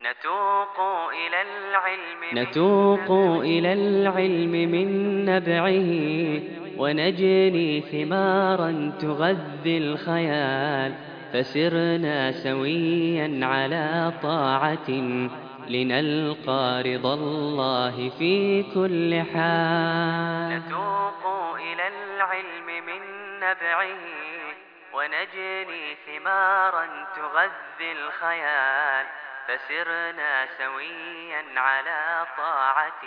نتوق إلى العلم من نبعه، ونجني ثمارا تغذي الخيال. فسرنا سويا على طاعة، لنلقى رضا الله في كل حال. نتوق إلى العلم من نبعه، ونجني ثمارا تغذي الخيال. فسرنا سويا على طاعة،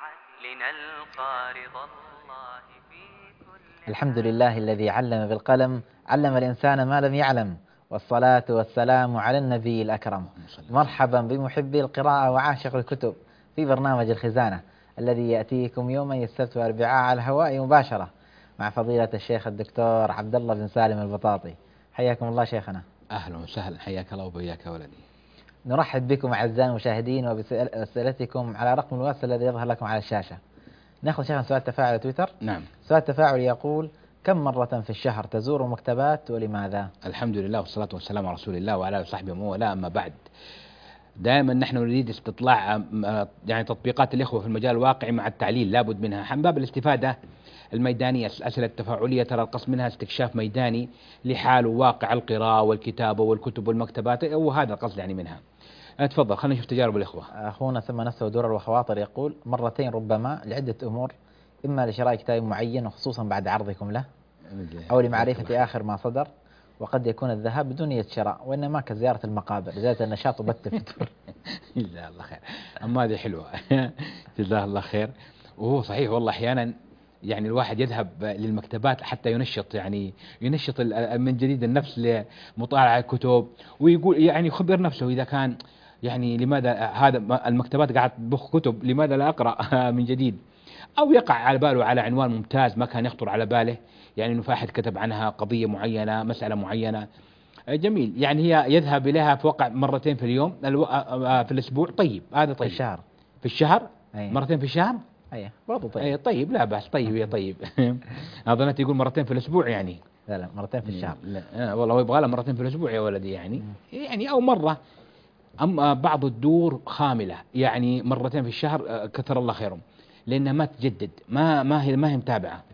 لنلقى رضا الله في كل الحمد لله الذي علم بالقلم، علم الإنسان ما لم يعلم، والصلاة والسلام على النبي الأكرم. مرحبا بمحبي القراءة وعاشق الكتب في برنامج الخزانة الذي يأتيكم يومي السبت والأربعاء على الهواء مباشرة مع فضيلة الشيخ الدكتور عبد الله بن سالم البطاطي. حياكم الله شيخنا. أهلا وسهلا، حياك الله وبياك ولدي. نرحب بكم أعزائي المشاهدين وبأسئلتكم على رقم الواتس الذي يظهر لكم على الشاشة. ناخذ شيخنا سؤال تفاعل تويتر. نعم. سؤال تفاعل يقول: كم مرة في الشهر تزور مكتبات ولماذا؟ الحمد لله والصلاة والسلام على رسول الله وعلى آله وصحبه ومن والاه، أما بعد. دائما نحن نريد استطلاع يعني تطبيقات الإخوة في المجال الواقعي مع التعليل، لابد منها من باب الاستفادة الميدانية. الأسئلة التفاعلية ترى القصد منها استكشاف ميداني لحال وواقع القراءة والكتابة والكتب والمكتبات، وهذا القصد يعني منها. تفضل، خلينا نشوف تجارب الإخوة. أخونا سمى نفسه درر وخواطر يقول: مرتين ربما لعدة أمور، إما لشراء كتاب معين وخصوصا بعد عرضكم له، أو لمعرفة آخر ما صدر، وقد يكون الذهاب بدون نية شراء، وإنما كزيارة المقابر زيادة النشاط وبث الفتور. جزاه الله خير، أما هذه حلوة. جزاه الله خير. وهو صحيح والله، أحيانا يعني الواحد يذهب للمكتبات حتى ينشط، يعني ينشط من جديد النفس لمطالعة الكتب، ويقول يعني يخبر نفسه إذا كان يعني لماذا هذا المكتبات قاعد تضخ كتب، لماذا لا أقرأ من جديد؟ أو يقع على باله على عنوان ممتاز ما كان يخطر على باله، يعني إنه فاحد كتب عنها قضية معينة، مسألة معينة. جميل، يعني هي يذهب إليها في وقع مرتين في اليوم، في الأسبوع. طيب هذا طيب. في الشهر. في الشهر. أيه. مرتين في الشهر. أيه برضو طيب. أيه طيب، لا بأس. طيب يا طيب. أظنت يقول مرتين في الأسبوع يعني. لا مرتين في الشهر. لا والله يبغى لها مرتين في الأسبوع يا ولدي، يعني أو مرة. أما بعض الدور خاملة يعني مرتين في الشهر، كثر الله خيرهم، لأنها ما تجدد، ما هي متابعة.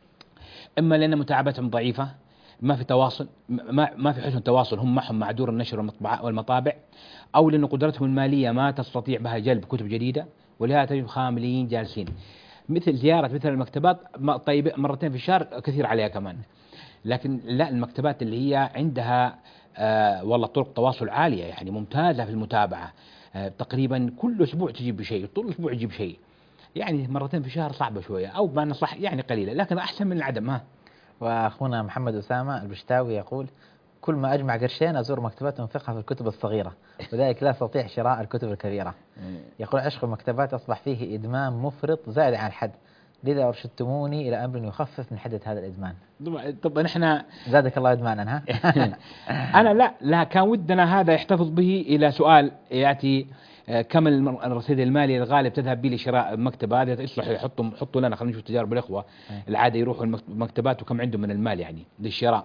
إما لأن متابعتهم ضعيفة، ما في تواصل، ما في حسن تواصل هم معهم مع دور النشر والمطابع، أو لأن قدرتهم المالية ما تستطيع بها جلب كتب جديدة، ولهذا تجد خاملين جالسين. مثل زيارة مثل المكتبات طيب مرتين في الشهر كثير عليها كمان. لكن لا، المكتبات اللي هي عندها والله طرق تواصل عالية، يعني ممتازة في المتابعة، تقريبا كل أسبوع تجيب بشيء، طول الأسبوع تجيب شيء. يعني مرتين في الشهر صعبة شوية، أو بمعنى صح يعني قليلة، لكن أحسن من العدم. ها. وأخونا محمد أسامة البشتاوي يقول: كل ما أجمع قرشين أزور مكتبات أنفقها في الكتب الصغيرة، وذلك لا أستطيع شراء الكتب الكبيرة. يقول: عشق المكتبات أصبح فيه إدمان مفرط زائد عن الحد، لذا أرشدتموني إلى أمر يخفف من حدة هذا الإدمان. طبعا احنا زادك الله إدمانا. ها. أنا لا كان ودنا هذا يحتفظ به إلى سؤال يأتي: كم الرصيد المالي الغالب تذهب به لشراء مكتبة؟ هذا يصلح حطوا لنا، خلينا نشوف تجارب الإخوة. العادة يروحوا المكتبات وكم عندهم من المال يعني للشراء.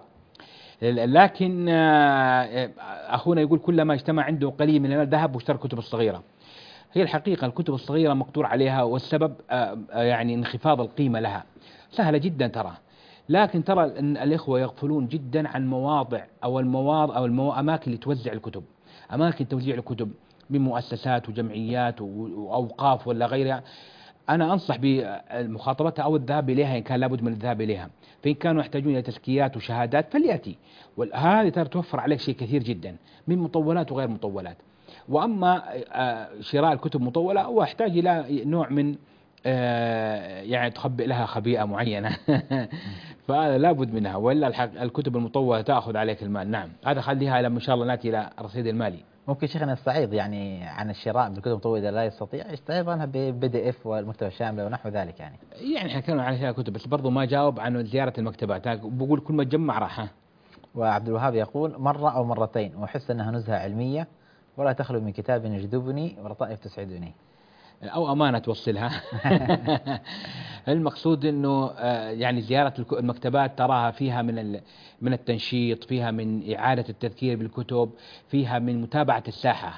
لكن أخونا يقول كلما اجتمع عنده قليل من المال ذهب واشترى الكتب الصغيرة. هي الحقيقة الكتب الصغيرة مقدور عليها، والسبب يعني انخفاض القيمة لها، سهلة جدا ترى. لكن ترى أن الإخوة يغفلون جدا عن مواضع أو الأماكن اللي توزع الكتب، أماكن توزيع الكتب من مؤسسات وجمعيات وأوقاف ولا غيرها. أنا أنصح بمخاطبتها أو الذهاب إليها إن كان لابد من الذهاب إليها، فإن كانوا يحتاجون إلى تزكيات وشهادات فليأتي، وهذه ترى توفر عليك شيء كثير جدا من مطولات وغير مطولات. وأما شراء الكتب مطولة هو يحتاج إلى نوع من يعني تخبئ لها خبيئة معينة. فهذا لابد منها، وإلا الكتب المطولة تأخذ عليك المال. نعم، هذا خليها لما إن شاء الله نأتي إلى الرصيد المالي. ممكن شيخنا يستعيض يعني عن الشراء بالكتب المطولة إذا لا يستطيع، يستعيض عنها PDF والمكتبة الشاملة ونحو ذلك يعني احنا كنا على كتب، بس برضو ما جاوب عن زيارة المكتبات، بقول كل ما تجمع راحة. وعبد الوهاب يقول: مرة أو مرتين، وأحس أنها نزهة علمية ولا تخلو من كتاب يجذبني ولطائف تسعدني. أو أمانة توصلها. المقصود أنه يعني زيارة المكتبات تراها فيها من التنشيط، فيها من إعادة التذكير بالكتب، فيها من متابعة الساحة.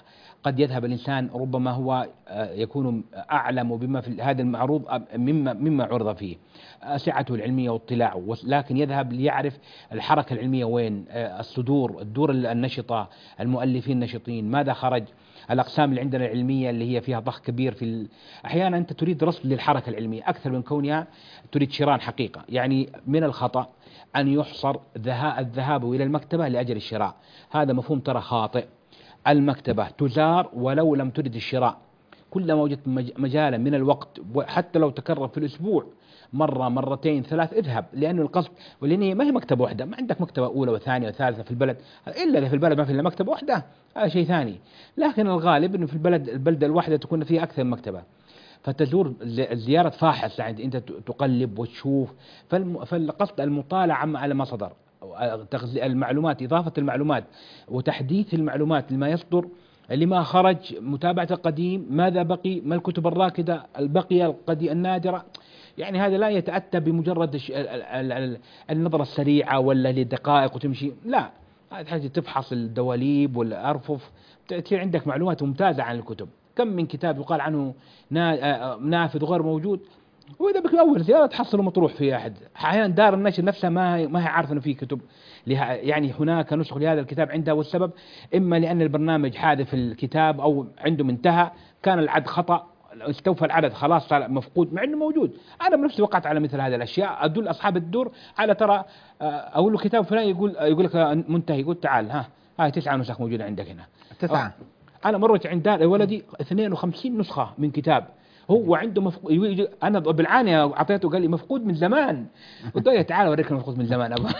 قد يذهب الإنسان ربما هو يكون أعلم بما في هذا المعروض مما عرض فيه، سعته العلمية واطلاعه، لكن يذهب ليعرف الحركة العلمية وين، الدور النشطة، المؤلفين النشطين، ماذا خرج، الأقسام اللي عندنا العلمية اللي هي فيها ضخ كبير أحيانا أنت تريد رصد للحركة العلمية أكثر من كونها تريد شراء حقيقة. يعني من الخطأ أن يحصر الذهاب إلى المكتبة لأجل الشراء، هذا مفهوم ترى خاطئ. المكتبة تزار ولو لم ترد الشراء، كلما وجدت مجالا من الوقت، حتى لو تكرر في الأسبوع مرة مرتين ثلاث اذهب، لأنه القصد، ولأن ما هي مكتبة واحدة، ما عندك مكتبة أولى وثانية وثالثة في البلد، إلا إذا في البلد ما في إلا مكتبة واحدة هذا شيء ثاني، لكن الغالب أنه في البلدة الواحدة تكون فيها أكثر من مكتبة، فتزور زيارة فاحص، يعني أنت تقلب وتشوف. فالقصد المطالعة على ما صدر، المعلومات، إضافة المعلومات وتحديث المعلومات لما يصدر، لما خرج، متابعة القديم، ماذا بقي، ما الكتب الراكدة البقية النادرة. يعني هذا لا يتأتى بمجرد النظرة السريعة ولا لدقائق وتمشي، لا، هذه حاجة تفحص الدواليب والأرفف، تصير عندك معلومات ممتازة عن الكتب. كم من كتاب يقال عنه نافذ وغير موجود، وإذا بك أول زيارة تحصله مطروح في أحد. أحيانا دار النشر نفسها ما هي عارفة أنه في كتب يعني هناك نسخ لهذا الكتاب عندها، والسبب إما لأن البرنامج حادث الكتاب أو عنده منتهى، كان العد خطأ، استوفى العدد خلاص صار مفقود مع انه موجود. انا بنفسي وقعت على مثل هذه الاشياء، ادل اصحاب الدور على ترى اقول له كتاب فلان، يقول لك منتهي، يقول تعال هاي 9 نسخ موجوده عندك هنا 9. انا مرت عند ولدي 52 نسخه من كتاب، هو عنده انا بالعاني اعطيته، قال لي مفقود من زمان، قلت له تعال اوريك مفقود من زمان ابا.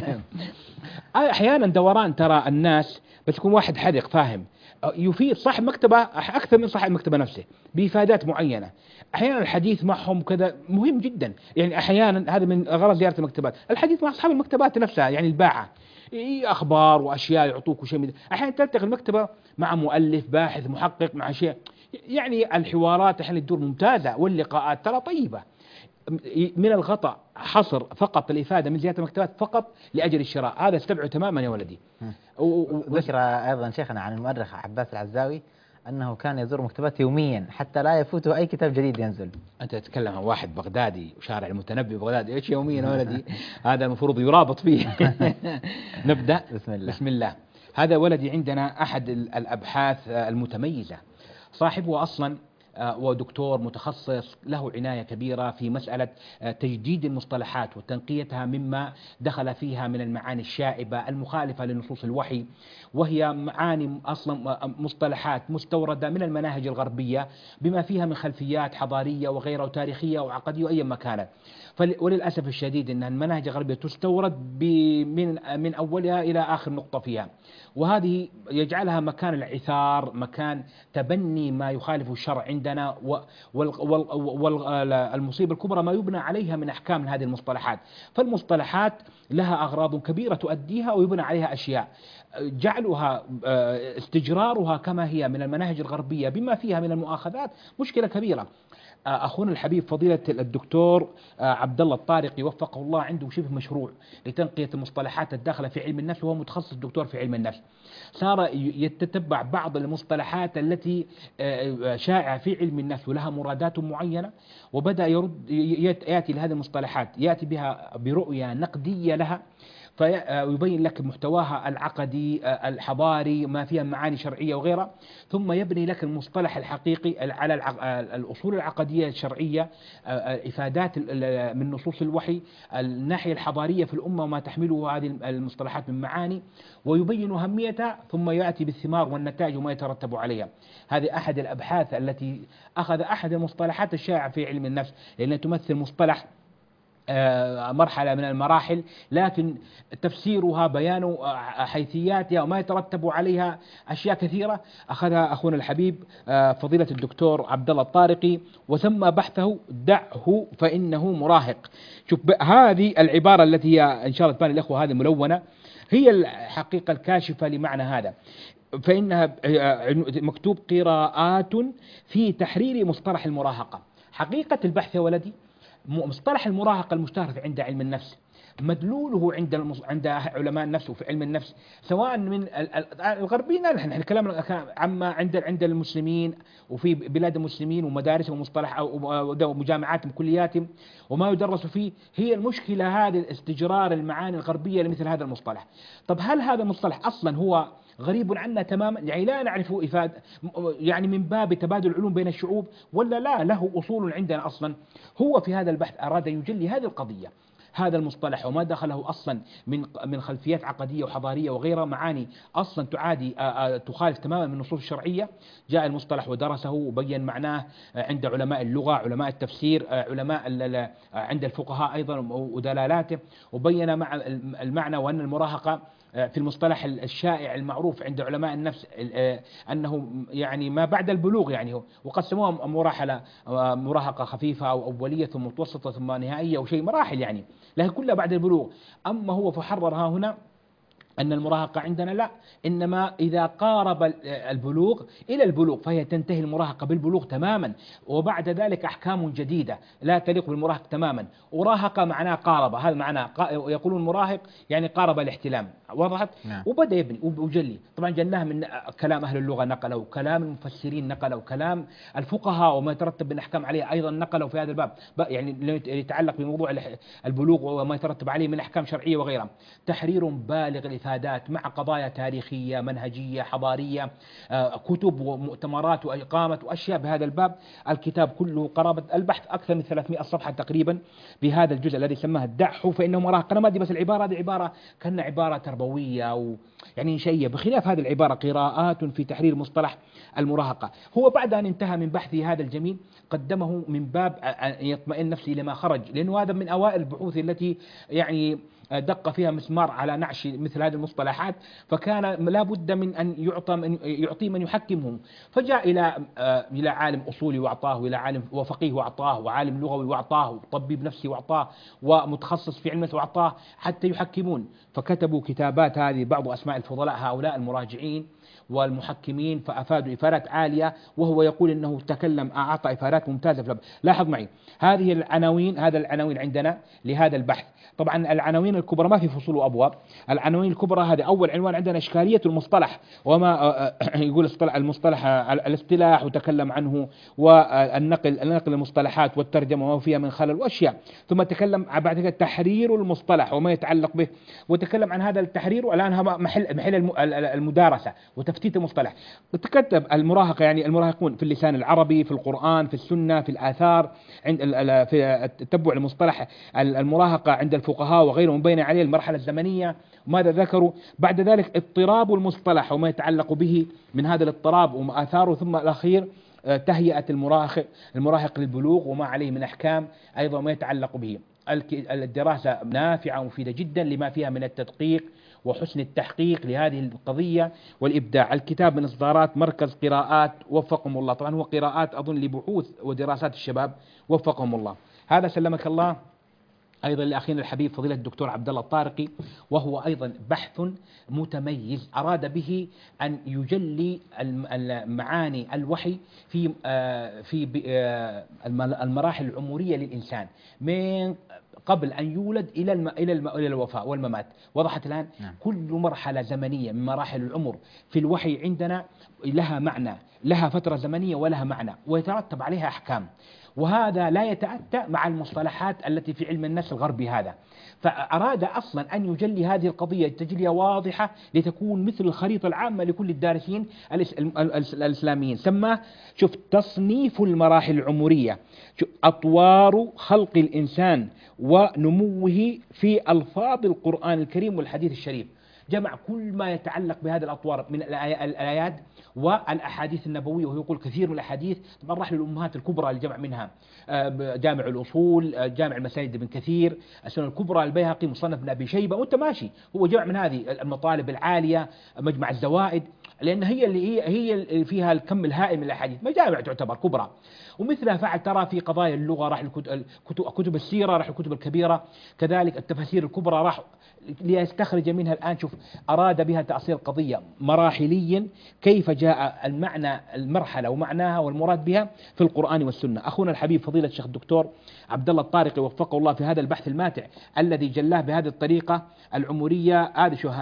احيانا دوران ترى الناس، بس يكون واحد حذق فاهم، يفيد صاحب مكتبة أكثر من صاحب المكتبة نفسه بإفادات معينة. أحيانا الحديث معهم كذا مهم جدا، يعني أحيانا هذا من غرض زيارة المكتبات، الحديث مع أصحاب المكتبات نفسها، يعني الباعة أخبار وأشياء يعطوك شيء من، أحيانا تلتقي المكتبة مع مؤلف باحث محقق مع شيء، يعني الحوارات أحيانا تدور ممتازة، واللقاءات ترى طيبة. من الخطأ حصر فقط الإفادة من زيارة المكتبات فقط لأجل الشراء، هذا استبعد تماما يا ولدي. ذكر أيضا شيخنا عن المؤرخ عباس العزاوي أنه كان يزور مكتبات يوميا حتى لا يفوته أي كتاب جديد ينزل. أنت تتكلم عن واحد بغدادي وشارع المتنبي بغدادي، إيش يوميا يا ولدي؟ هذا المفروض يرابط فيه. نبدأ. بسم الله. هذا ولدي عندنا أحد الأبحاث المتميزة، صاحبه أصلا ودكتور متخصص له عناية كبيرة في مسألة تجديد المصطلحات وتنقيتها مما دخل فيها من المعاني الشائبة المخالفة لنصوص الوحي، وهي معاني أصلا مصطلحات مستوردة من المناهج الغربية بما فيها من خلفيات حضارية وغيرها وتاريخية وعقدية وأي مكان. وللأسف الشديد أن المناهج الغربية تستورد من أولها إلى آخر نقطة فيها، وهذه يجعلها مكان العثار، مكان تبني ما يخالف الشرع عندنا، والمصيبة الكبرى ما يبنى عليها من أحكام هذه المصطلحات. فالمصطلحات لها أغراض كبيرة تؤديها ويبنى عليها أشياء، جعلها استجرارها كما هي من المناهج الغربية بما فيها من المؤاخذات مشكلة كبيرة. أخونا الحبيب فضيلة الدكتور عبد الله الطارقي وفقه الله عنده شبه مشروع لتنقية المصطلحات الداخلة في علم النفس، وهو متخصص دكتور في علم النفس. صار يتتبع بعض المصطلحات التي شائعة في علم النفس ولها مرادات معينة، وبدأ يأتي لهذه المصطلحات، يأتي بها برؤية نقدية لها، فيبين لك محتواها العقدي الحضاري ما فيها معاني شرعية وغيرها، ثم يبني لك المصطلح الحقيقي على الأصول العقدية الشرعية، إفادات من نصوص الوحي، الناحية الحضارية في الأمة وما تحمله هذه المصطلحات من معاني، ويبين أهميتها، ثم يأتي بالثمار والنتائج وما يترتب عليها. هذه أحد الأبحاث التي أخذ أحد المصطلحات الشائعة في علم النفس، لأنها تمثل مصطلح مرحلة من المراحل، لكن تفسيرها بيان حيثياتها وما يترتب عليها أشياء كثيرة أخذها أخونا الحبيب فضيلة الدكتور عبد الله الطارقي، وسمى بحثه دعه فإنه مراهق. شوف هذه العبارة التي هي إن شاء الله تبان الأخوة هذه ملونة، هي الحقيقة الكاشفة لمعنى هذا، فإنها مكتوب قراءات في تحرير مصطلح المراهقة. حقيقة البحث يا ولدي، مصطلح المراهقة المشتهر عند علم النفس مدلوله عند علماء النفس وفي علم النفس، سواء من الغربيين، نحن كلامنا عما عند المسلمين وفي بلاد المسلمين ومدارسهم ومصطلح ومجامعاتهم وكلياتهم وما يدرس فيه. هي المشكلة هذه استجرار المعاني الغربية لمثل هذا المصطلح. طب هل هذا المصطلح أصلا هو غريب عنا تماما، يعني لا نعرف إفادة، يعني من باب تبادل العلوم بين الشعوب، ولا لا له أصول عندنا أصلا؟ هو في هذا البحث أراد يجلي هذه القضية، هذا المصطلح وما دخله أصلا من خلفيات عقدية وحضارية وغيرها، معاني أصلا تعادي تخالف تماما من النصوص الشرعية. جاء المصطلح ودرسه وبين معناه عند علماء اللغة، علماء التفسير، علماء عند الفقهاء أيضا ودلالاته، وبين مع المعنى وأن المراهقة في المصطلح الشائع المعروف عند علماء النفس أنه يعني ما بعد البلوغ، يعني وقسموها مراهقة خفيفة أو أولية ثم متوسطة ثم نهائية وشيء مراحل يعني، لكن كلها بعد البلوغ. أما هو فحررها هنا أن المراهقة عندنا لا، إنما إذا قارب البلوغ إلى البلوغ فهي تنتهي المراهقة بالبلوغ تماما، وبعد ذلك أحكام جديدة لا تليق بالمراهق تماما. وراهقة معناه قارب، هذا معناه يقولون مراهق يعني قارب الاحتلام، وضحت؟ نعم. وبدأ يبني وجلي، طبعا جناه من كلام أهل اللغة نقلوا، كلام المفسرين نقلوا، كلام الفقهاء وما يترتب من أحكام عليه أيضا نقلوا في هذا الباب، يعني يتعلق بموضوع البلوغ وما يترتب عليه من أحكام شرعية وغيرها. تحرير بالغ الإفادات مع قضايا تاريخية منهجية حضارية، كتب ومؤتمرات وإقامة وأشياء بهذا الباب. الكتاب كله قرابة البحث أكثر من 300 صفحة تقريبا بهذا الجزء الذي سماه الدح فإنه مراهق. أنا ما أدري، بس العبارة هذه عبارة كأنها عبارة تربوية يعني شيء، بخلاف هذه العبارة قراءات في تحرير مصطلح المراهقة. هو بعد أن انتهى من بحثه هذا الجميل قدمه من باب أن يطمئن نفسه لما خرج، لأنه هذا من أوائل البحوث التي يعني دق فيها مسمار على نعش مثل هذه المصطلحات، فكان لا بد من أن يعطي من يحكمه. فجاء إلى عالم أصولي وأعطاه، وإلى عالم وفقيه وأعطاه، وعالم لغوي وأعطاه، وطبيب نفسي وأعطاه، ومتخصص في علم وأعطاه حتى يحكمون. فكتبوا كتابات، هذه بعض أسماء الفضلاء هؤلاء المراجعين والمحكمين، فأفادوا إفادات عالية، وهو يقول أنه تكلم أعطى إفادات ممتازة في لاحظ معي هذه العناوين، هذا العناوين عندنا لهذا البحث. طبعا العناوين الكبرى ما في فصول وأبواب، العناوين الكبرى هذه أول عنوان عندنا إشكالية المصطلح، وما يقول المصطلح الاصطلاح وتكلم عنه، والنقل المصطلحات والترجمة وما فيها من خلل وأشياء. ثم تكلم بعد كده تحرير المصطلح وما يتعلق به، وتكلم عن هذا التحرير والآن محل المدارسة وتفتيت المصطلح. تكتب المراهقة يعني المراهقون في اللسان العربي، في القرآن، في السنة، في الآثار، في تتبع المصطلح المراهقة عند الفقهاء وغيرهم، بين عليه المرحلة الزمنية وماذا ذكروا. بعد ذلك اضطراب المصطلح وما يتعلق به من هذا الاضطراب وآثاره. ثم الأخير تهيئة المراهق للبلوغ وما عليه من أحكام أيضا ما يتعلق به. الدراسة نافعة ومفيدة جدا لما فيها من التدقيق وحسن التحقيق لهذه القضية والإبداع. الكتاب من إصدارات مركز قراءات وفقهم الله، طبعا هو قراءات أظن لبحوث ودراسات الشباب وفقهم الله. هذا سلمك الله أيضا لأخينا الحبيب فضيلة الدكتور عبد الله الطارقي، وهو أيضا بحث متميز أراد به أن يجلي معاني الوحي في المراحل العمرية للإنسان من قبل أن يولد إلى الوفاة والممات. وضحت الآن؟ نعم. كل مرحلة زمنية من مراحل العمر في الوحي عندنا لها معنى، لها فترة زمنية ولها معنى، ويترتب عليها أحكام. وهذا لا يتأتى مع المصطلحات التي في علم النفس الغربي هذا. فأراد أصلا أن يجلي هذه القضية تجلية واضحة لتكون مثل الخريطة العامة لكل الدارسين الإسلاميين. سماه شوف تصنيف المراحل العمرية، أطوار خلق الإنسان ونموه في ألفاظ القرآن الكريم والحديث الشريف. جمع كل ما يتعلق بهذه الأطوار من الآيات والأحاديث النبوية، وهو يقول كثير من الأحاديث طبعا راح للأمهات الكبرى لجمع منها، جامع الأصول، جامع المساجد ابن كثير، السنن الكبرى البيهقي، مصنف ابن أبي شيبة، وأنت ماشي هو جمع من هذه المطالب العالية، مجمع الزوائد. لأن هي اللي فيها الكم الهائل من الأحاديث، مجامع تعتبر كبرى. ومثلها فعل ترى في قضايا اللغة راح كتب السيرة، راح الكتب الكبيرة، كذلك التفاسير الكبرى راح ليستخرج منها الآن. شوف أراد بها تأصيل القضية مراحليا، كيف جاء المرحلة ومعناها والمراد بها في القرآن والسنة. أخونا الحبيب فضيلة الشيخ الدكتور عبد الله الطارقي وفقه الله في هذا البحث الماتع الذي جلاه بهذه الطريقة العمرية.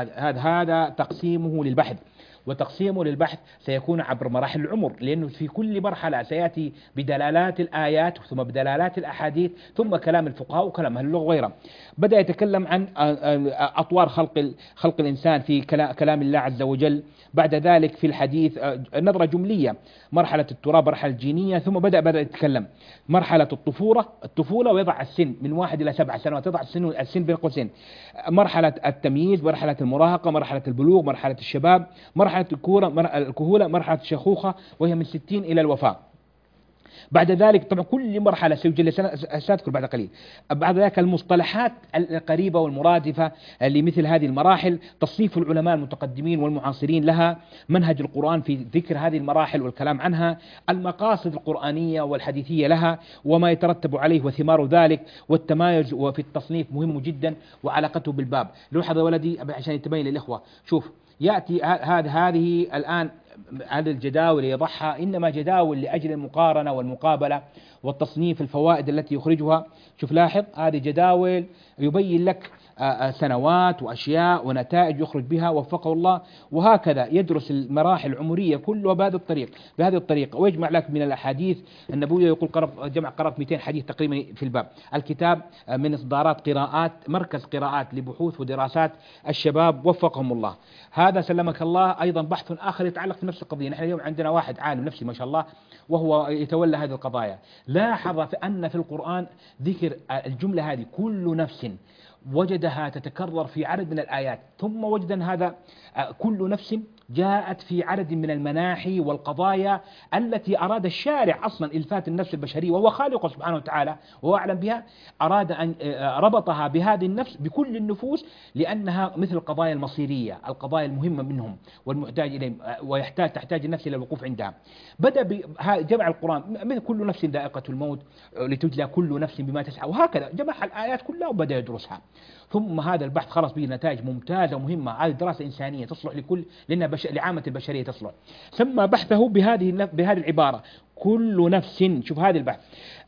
هذا تقسيمه للبحث، وتقسيمه للبحث سيكون عبر مراحل العمر، لأنه في كل مرحلة سيأتي بدلالات الآيات ثم بدلالات الأحاديث ثم كلام الفقهاء وكلام أهل اللغة وغيره. بدأ يتكلم عن أطوار خلق الإنسان في كلام الله عز وجل. بعد ذلك في الحديث نظرة جملية، مرحلة التراب، مرحلة الجينية، ثم بدأ يتكلم مرحلة الطفولة ويضع السن من 1 إلى 7 سنوات، يضع السن بين قوسين، مرحلة التمييز، مرحلة المراهقة، مرحلة البلوغ، مرحلة الشباب، مرحلة الكهولة، مرحلة الشيخوخة وهي من 60 إلى الوفاة. بعد ذلك طبعا كل مرحلة سأذكر بعد قليل. بعد ذلك المصطلحات القريبة والمرادفة لمثل هذه المراحل، تصنيف العلماء المتقدمين والمعاصرين لها، منهج القرآن في ذكر هذه المراحل والكلام عنها، المقاصد القرآنية والحديثية لها وما يترتب عليه وثمار ذلك، والتمايز وفي التصنيف مهم جدا وعلاقته بالباب. لوحظ يا ولدي عشان يتبين للإخوة، شوف يأتي هذه الآن هذه الجداول يضعها إنما جداول لأجل المقارنة والمقابلة والتصنيف الفوائد التي يخرجها. شوف لاحظ هذه جداول يبين لك سنوات وأشياء ونتائج يخرج بها وفقه الله، وهكذا يدرس المراحل العمرية كلها بهذه الطريقة ويجمع لك من الأحاديث النبوية. يقول قرأت 200 حديث تقريبا في الباب. الكتاب من إصدارات قراءات مركز قراءات لبحوث ودراسات الشباب وفقهم الله. هذا سلمك الله أيضا بحث آخر يتعلق في نفس القضية. نحن اليوم عندنا واحد عالم نفسي ما شاء الله وهو يتولى هذه القضايا، لاحظ أن في القرآن ذكر الجملة هذه كل نفس، وجدها تتكرر في عدد من الآيات، ثم وجد أن هذا كل نفس جاءت في عدد من المناحي والقضايا التي أراد الشارع أصلا إلفات النفس البشرية وهو خالقه سبحانه وتعالى وهو أعلم بها، أراد أن ربطها بهذه النفس بكل النفوس لأنها مثل القضايا المصيرية، القضايا المهمة منهم والمحتاج إليهم تحتاج النفس إلى الوقوف عندها. بدأ جمع القرآن مثل كل نفس ذائقة الموت لتجزى كل نفس بما تسعى، وهكذا جمع الآيات كلها وبدأ يدرسها. ثم هذا البحث خلص به نتائج ممتازة ومهمة. هذه دراسة إنسانية تصلح لأنها لعامة البشرية تصلح. سمى بحثه بهذه العبارة كل نفس. شوف هذا البحث،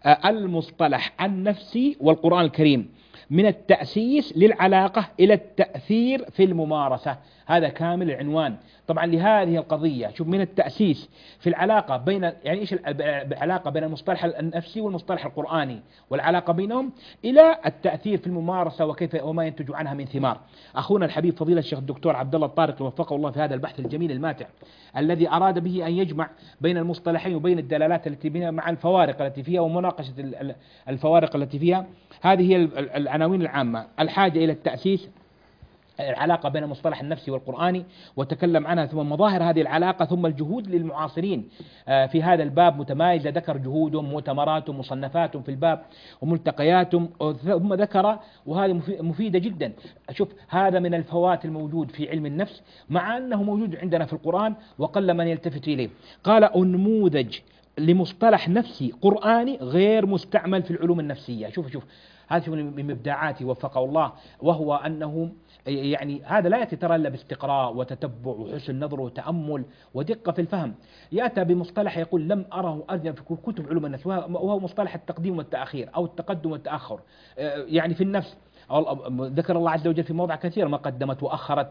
المصطلح النفسي والقرآن الكريم من التأسيس للعلاقة إلى التأثير في الممارسة. هذا كامل العنوان طبعا لهذه القضية. شوف من التأسيس في العلاقة بين يعني إيش العلاقة بين المصطلح النفسي والمصطلح القرآني والعلاقة بينهم إلى التأثير في الممارسة وكيف وما ينتج عنها من ثمار. أخونا الحبيب فضيلة الشيخ الدكتور عبد الله الطارقي وفقه الله في هذا البحث الجميل الماتع الذي أراد به أن يجمع بين المصطلحين وبين الدلالات التي بينها مع الفوارق التي فيها ومناقشة الفوارق التي فيها. هذه هي العناوين العامة. الحاجة إلى التأسيس، العلاقة بين المصطلح النفسي والقرآني وتكلم عنها، ثم مظاهر هذه العلاقة، ثم الجهود للمعاصرين في هذا الباب متمايزة، ذكر جهودهم مؤتمراتهم مصنفاتهم في الباب وملتقياتهم، ثم ذكر وهذه مفيدة جدا. شوف هذا من الفوات الموجود في علم النفس مع أنه موجود عندنا في القرآن وقل من يلتفت إليه. قال نموذج لمصطلح نفسي قرآني غير مستعمل في العلوم النفسية. شوف هذا من مبدعاته وفقه الله، وهو أنه يعني هذا لا يأتي ترى إلا باستقراء وتتبع وحسن نظر وتأمل ودقة في الفهم. يأتي بمصطلح يقول لم أره أرجع في كتب علوم النفس، وهو مصطلح التقديم والتأخير أو التقدم والتأخر. يعني في النفس ذكر الله عز وجل في مواضع كثيرة ما قدمت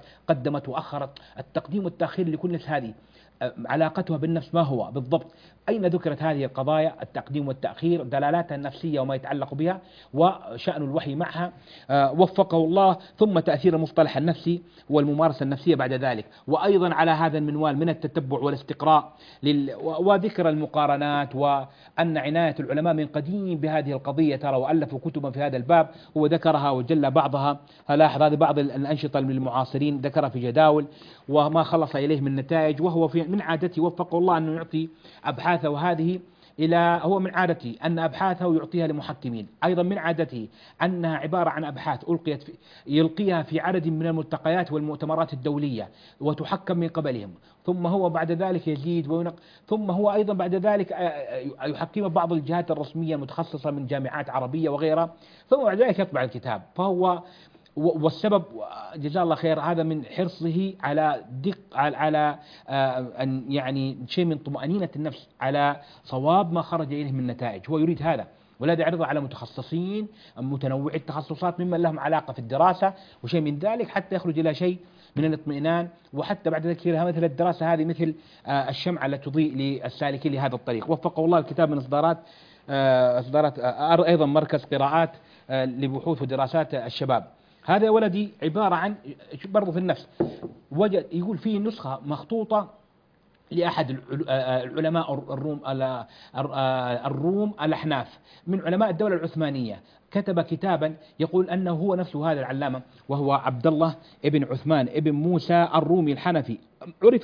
وأخرت. التقديم والتأخير لكل نفس هذه علاقتها بالنفس ما هو بالضبط، أين ذكرت هذه القضايا التقديم والتأخير، دلالاتها النفسية وما يتعلق بها وشأن الوحي معها وفقه الله. ثم تأثير المصطلح النفسي والممارسة النفسية بعد ذلك، وأيضا على هذا المنوال من التتبع والاستقراء وذكر المقارنات، وأن عناية العلماء من قديم بهذه القضية ترى وألفوا كتبا في هذا الباب وذكرها وجل بعضها. لاحظ هذه بعض الأنشطة للمعاصرين ذكرها في جداول وما خلص إليه من نتائج، وهو من عادته وفقه الله أنه يعطي أبحاثه وهذه إلى هو من عادته أن أبحاثه يعطيها لمحكمين، أيضا من عادته أنها عبارة عن أبحاث يلقيها في عدد من الملتقيات والمؤتمرات الدولية وتحكم من قبلهم، ثم هو بعد ذلك يزيد ثم هو أيضا بعد ذلك يحكم بعض الجهات الرسمية المتخصصة من جامعات عربية وغيرها، ثم بعد ذلك يطبع الكتاب. فهو والسبب جزاه الله خير هذا من حرصه على على أن يعني شيء من طمأنينة النفس على صواب ما خرج إليه من نتائج. هو يريد هذا، ولا يعرض على متخصصين متنوعي التخصصات ممن لهم علاقة في الدراسة وشيء من ذلك، حتى يخرج إلى شيء من الاطمئنان، وحتى بعد ذلك مثل الدراسة هذه مثل الشمعة التي تضيء للسالكين لهذا الطريق. وفقه الله. الكتاب من إصدارات أيضا مركز قراءات لبحوث ودراسات الشباب. هذا يا ولدي عبارة عن برضو في النفس، وجد يقول فيه نسخة مخطوطة لأحد العلماء الروم الأحناف من علماء الدولة العثمانية، كتب كتابا يقول أنه هو نفسه هذا العلامة، وهو عبد الله ابن عثمان ابن موسى الرومي الحنفي، عرف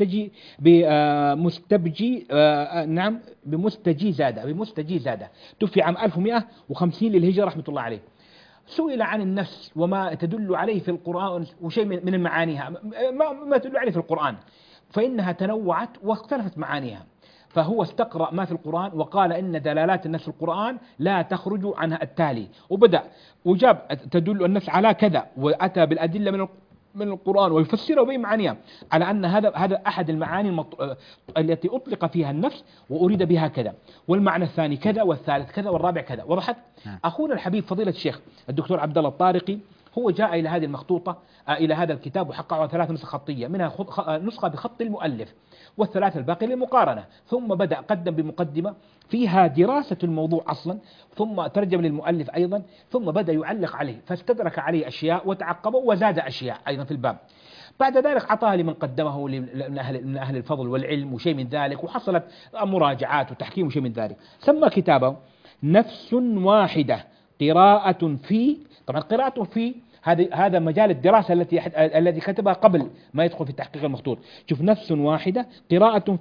بمستجي زادة، توفي عام 1150 للهجرة رحمة الله عليه. سئل عن النفس وما تدل عليه في القرآن وشيء من معانيها، ما تدل عليه في القرآن، فإنها تنوعت واختلفت معانيها. فهو استقرأ ما في القرآن وقال إن دلالات النفس في القرآن لا تخرج عنها التالي، وبدأ وجاب تدل النفس على كذا، وأتى بالأدلة من القرآن ويفسره بمعانيها على أن هذا أحد المعاني التي أطلق فيها النفس وأريد بها كذا، والمعنى الثاني كذا، والثالث كذا، والرابع كذا. وضحت؟ أخونا الحبيب فضيلة الشيخ الدكتور عبد الله الطارقي هو جاء إلى هذه المخطوطة إلى هذا الكتاب وحققه 3 نسخ خطية، منها نسخة بخط المؤلف والثلاثة الباقي للمقارنة، ثم بدأ قدم بمقدمة فيها دراسة الموضوع أصلا، ثم ترجم للمؤلف أيضا، ثم بدأ يعلق عليه، فاستدرك عليه أشياء وتعقبه وزاد أشياء أيضا في الباب. بعد ذلك عطاها لمن قدمه من أهل الفضل والعلم وشيء من ذلك، وحصلت مراجعات وتحكيم وشيء من ذلك. سمى كتابه نفس واحدة قراءة في، طبعا قراءة في هذا مجال الدراسة الذي كتبها قبل ما يدخل في التحقيق المخطوط. شوف، نفس واحدة قراءة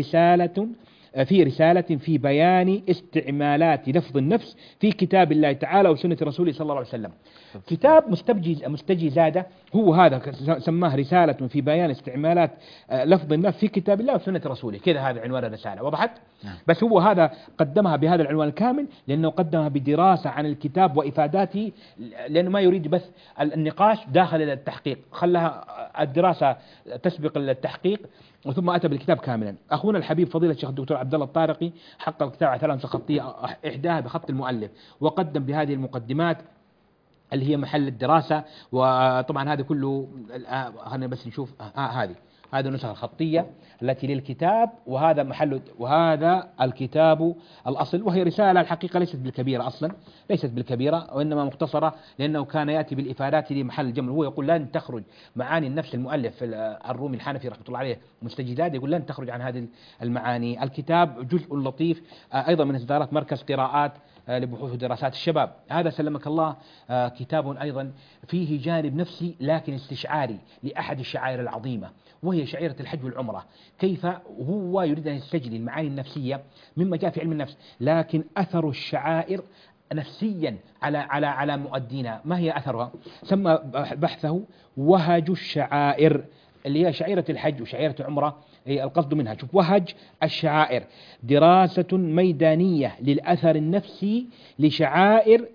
في رسالة في بيان استعمالات لفظ النفس في كتاب الله تعالى وسنة رسوله صلى الله عليه وسلم. كتاب مستجي زادة هو هذا سماه رسالة في بيان استعمالات لفظ النفس في كتاب الله وسنة رسوله، كذا هذا عنوان الرسالة. وضحت؟ بس هو هذا قدمها بهذا العنوان الكامل لأنه قدمها بدراسة عن الكتاب وإفاداته، لأنه ما يريد بس النقاش داخل التحقيق، خلها الدراسة تسبق التحقيق، وثم أتى بالكتاب كاملا. أخونا الحبيب فضيلة الشيخ الدكتور عبد الله الطارقي حقق الكتاب على 3 نسخ خطية، إحداها بخط المؤلف، وقدم بهذه المقدمات اللي هي محل الدراسة. وطبعا هذا كله خلينا بس نشوف هذه النسخة الخطية التي للكتاب، وهذا محل، وهذا الكتاب الأصل، وهي رسالة الحقيقة ليست بالكبيرة أصلا، ليست بالكبيرة وإنما مختصرة، لأنه كان يأتي بالإفادات لمحل الجمل. هو يقول لن تخرج معاني النفس، المؤلف الرومي الحنفي رحمة الله عليه مستجدات، يقول لن تخرج عن هذه المعاني. الكتاب جزء لطيف أيضا من إصدارات مركز قراءات لبحوث ودراسات الشباب. هذا سلمك الله كتاب أيضا فيه جانب نفسي لكن استشعاري لأحد الشعائر العظيمة، وهي شعيرة الحج والعمرة. كيف هو يريد أن يستجلي المعاني النفسية مما جاء في علم النفس، لكن أثر الشعائر نفسيا على مؤدينا. ما هي أثرها؟ سمى بحثه وهج الشعائر، اللي هي شعيرة الحج وشعيرة العمرة القصد منها. شوف، وهج الشعائر دراسة ميدانية للأثر النفسي لشعائر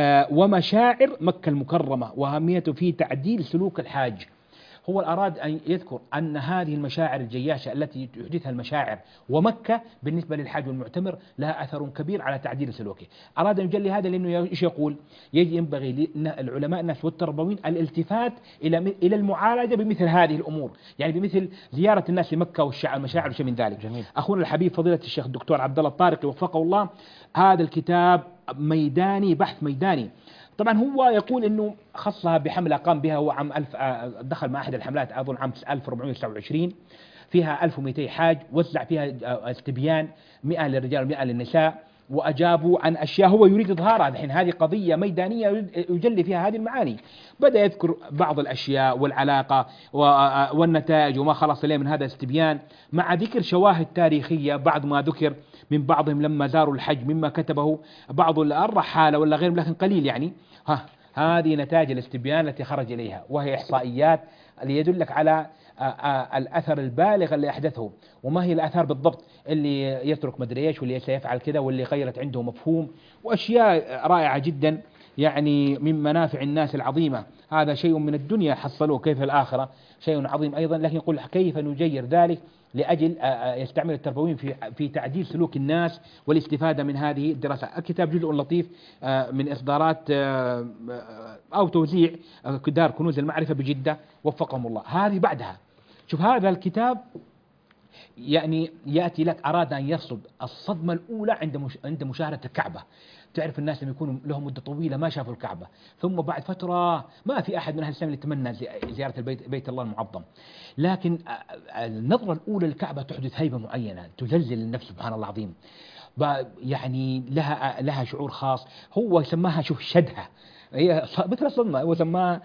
ومشاعر مكة المكرمة، وأهمية في تعديل سلوك الحاج. هو أراد أن يذكر أن هذه المشاعر الجياشة التي تحدثها المشاعر ومكة بالنسبة للحاج والمعتمر لها أثر كبير على تعديل سلوكه. أراد أن يجلي هذا لأنه إيش يقول؟ ينبغي للعلماء النفس والتربويين الالتفات إلى المعالجة بمثل هذه الأمور، يعني بمثل زيارة الناس لمكة والمشاعر وشيء من ذلك. جميل. أخونا الحبيب فضيلة الشيخ الدكتور عبد الله الطارقي وفقه الله، هذا الكتاب ميداني، بحث ميداني. طبعا هو يقول انه خصها بحملة قام بها هو عام دخل مع احد الحملات اظن عام 1429، فيها 1200 حاج، وزع فيها استبيان 100 للرجال و100 للنساء، واجابوا عن اشياء هو يريد اظهارها. الحين هذه قضية ميدانية يجلي فيها هذه المعاني. بدأ يذكر بعض الاشياء والعلاقة والنتائج وما خلص اليه من هذا الاستبيان، مع ذكر شواهد تاريخية بعض ما ذكر من بعضهم لما زاروا الحج مما كتبه بعض الرحالة ولا غيرهم لكن قليل يعني. هذه نتائج الاستبيان التي خرج إليها، وهي إحصائيات ليدلك على الأثر البالغ اللي أحدثه. وما هي الآثار بالضبط؟ اللي يترك مدري إيش، واللي سيفعل كذا، واللي غيرت عنده مفهوم، وأشياء رائعة جدا يعني من منافع الناس العظيمة. هذا شيء من الدنيا حصلوه، كيف الآخرة شيء عظيم أيضا. لكن يقول كيف نجير ذلك لأجل يستعمل التربويين في تعديل سلوك الناس والاستفادة من هذه الدراسة. الكتاب جزء لطيف من إصدارات أو توزيع دار كنوز المعرفة بجدة، وفقهم الله. هذه بعدها شوف هذا الكتاب يعني يأتي لك، أراد أن يرصد الصدمة الأولى عند مشاهدة الكعبة. تعرف الناس لما يكونوا لهم مدة طويلة ما شافوا الكعبة، ثم بعد فترة ما في أحد من أهل الإسلام يتمنى زيارة بيت الله المعظم، لكن النظرة الأولى للكعبة تحدث هيبة معينة تزلزل النفس سبحان الله العظيم. يعني لها شعور خاص. هو سماها شوف شدهة، هي مثل الصدمة، هو سماها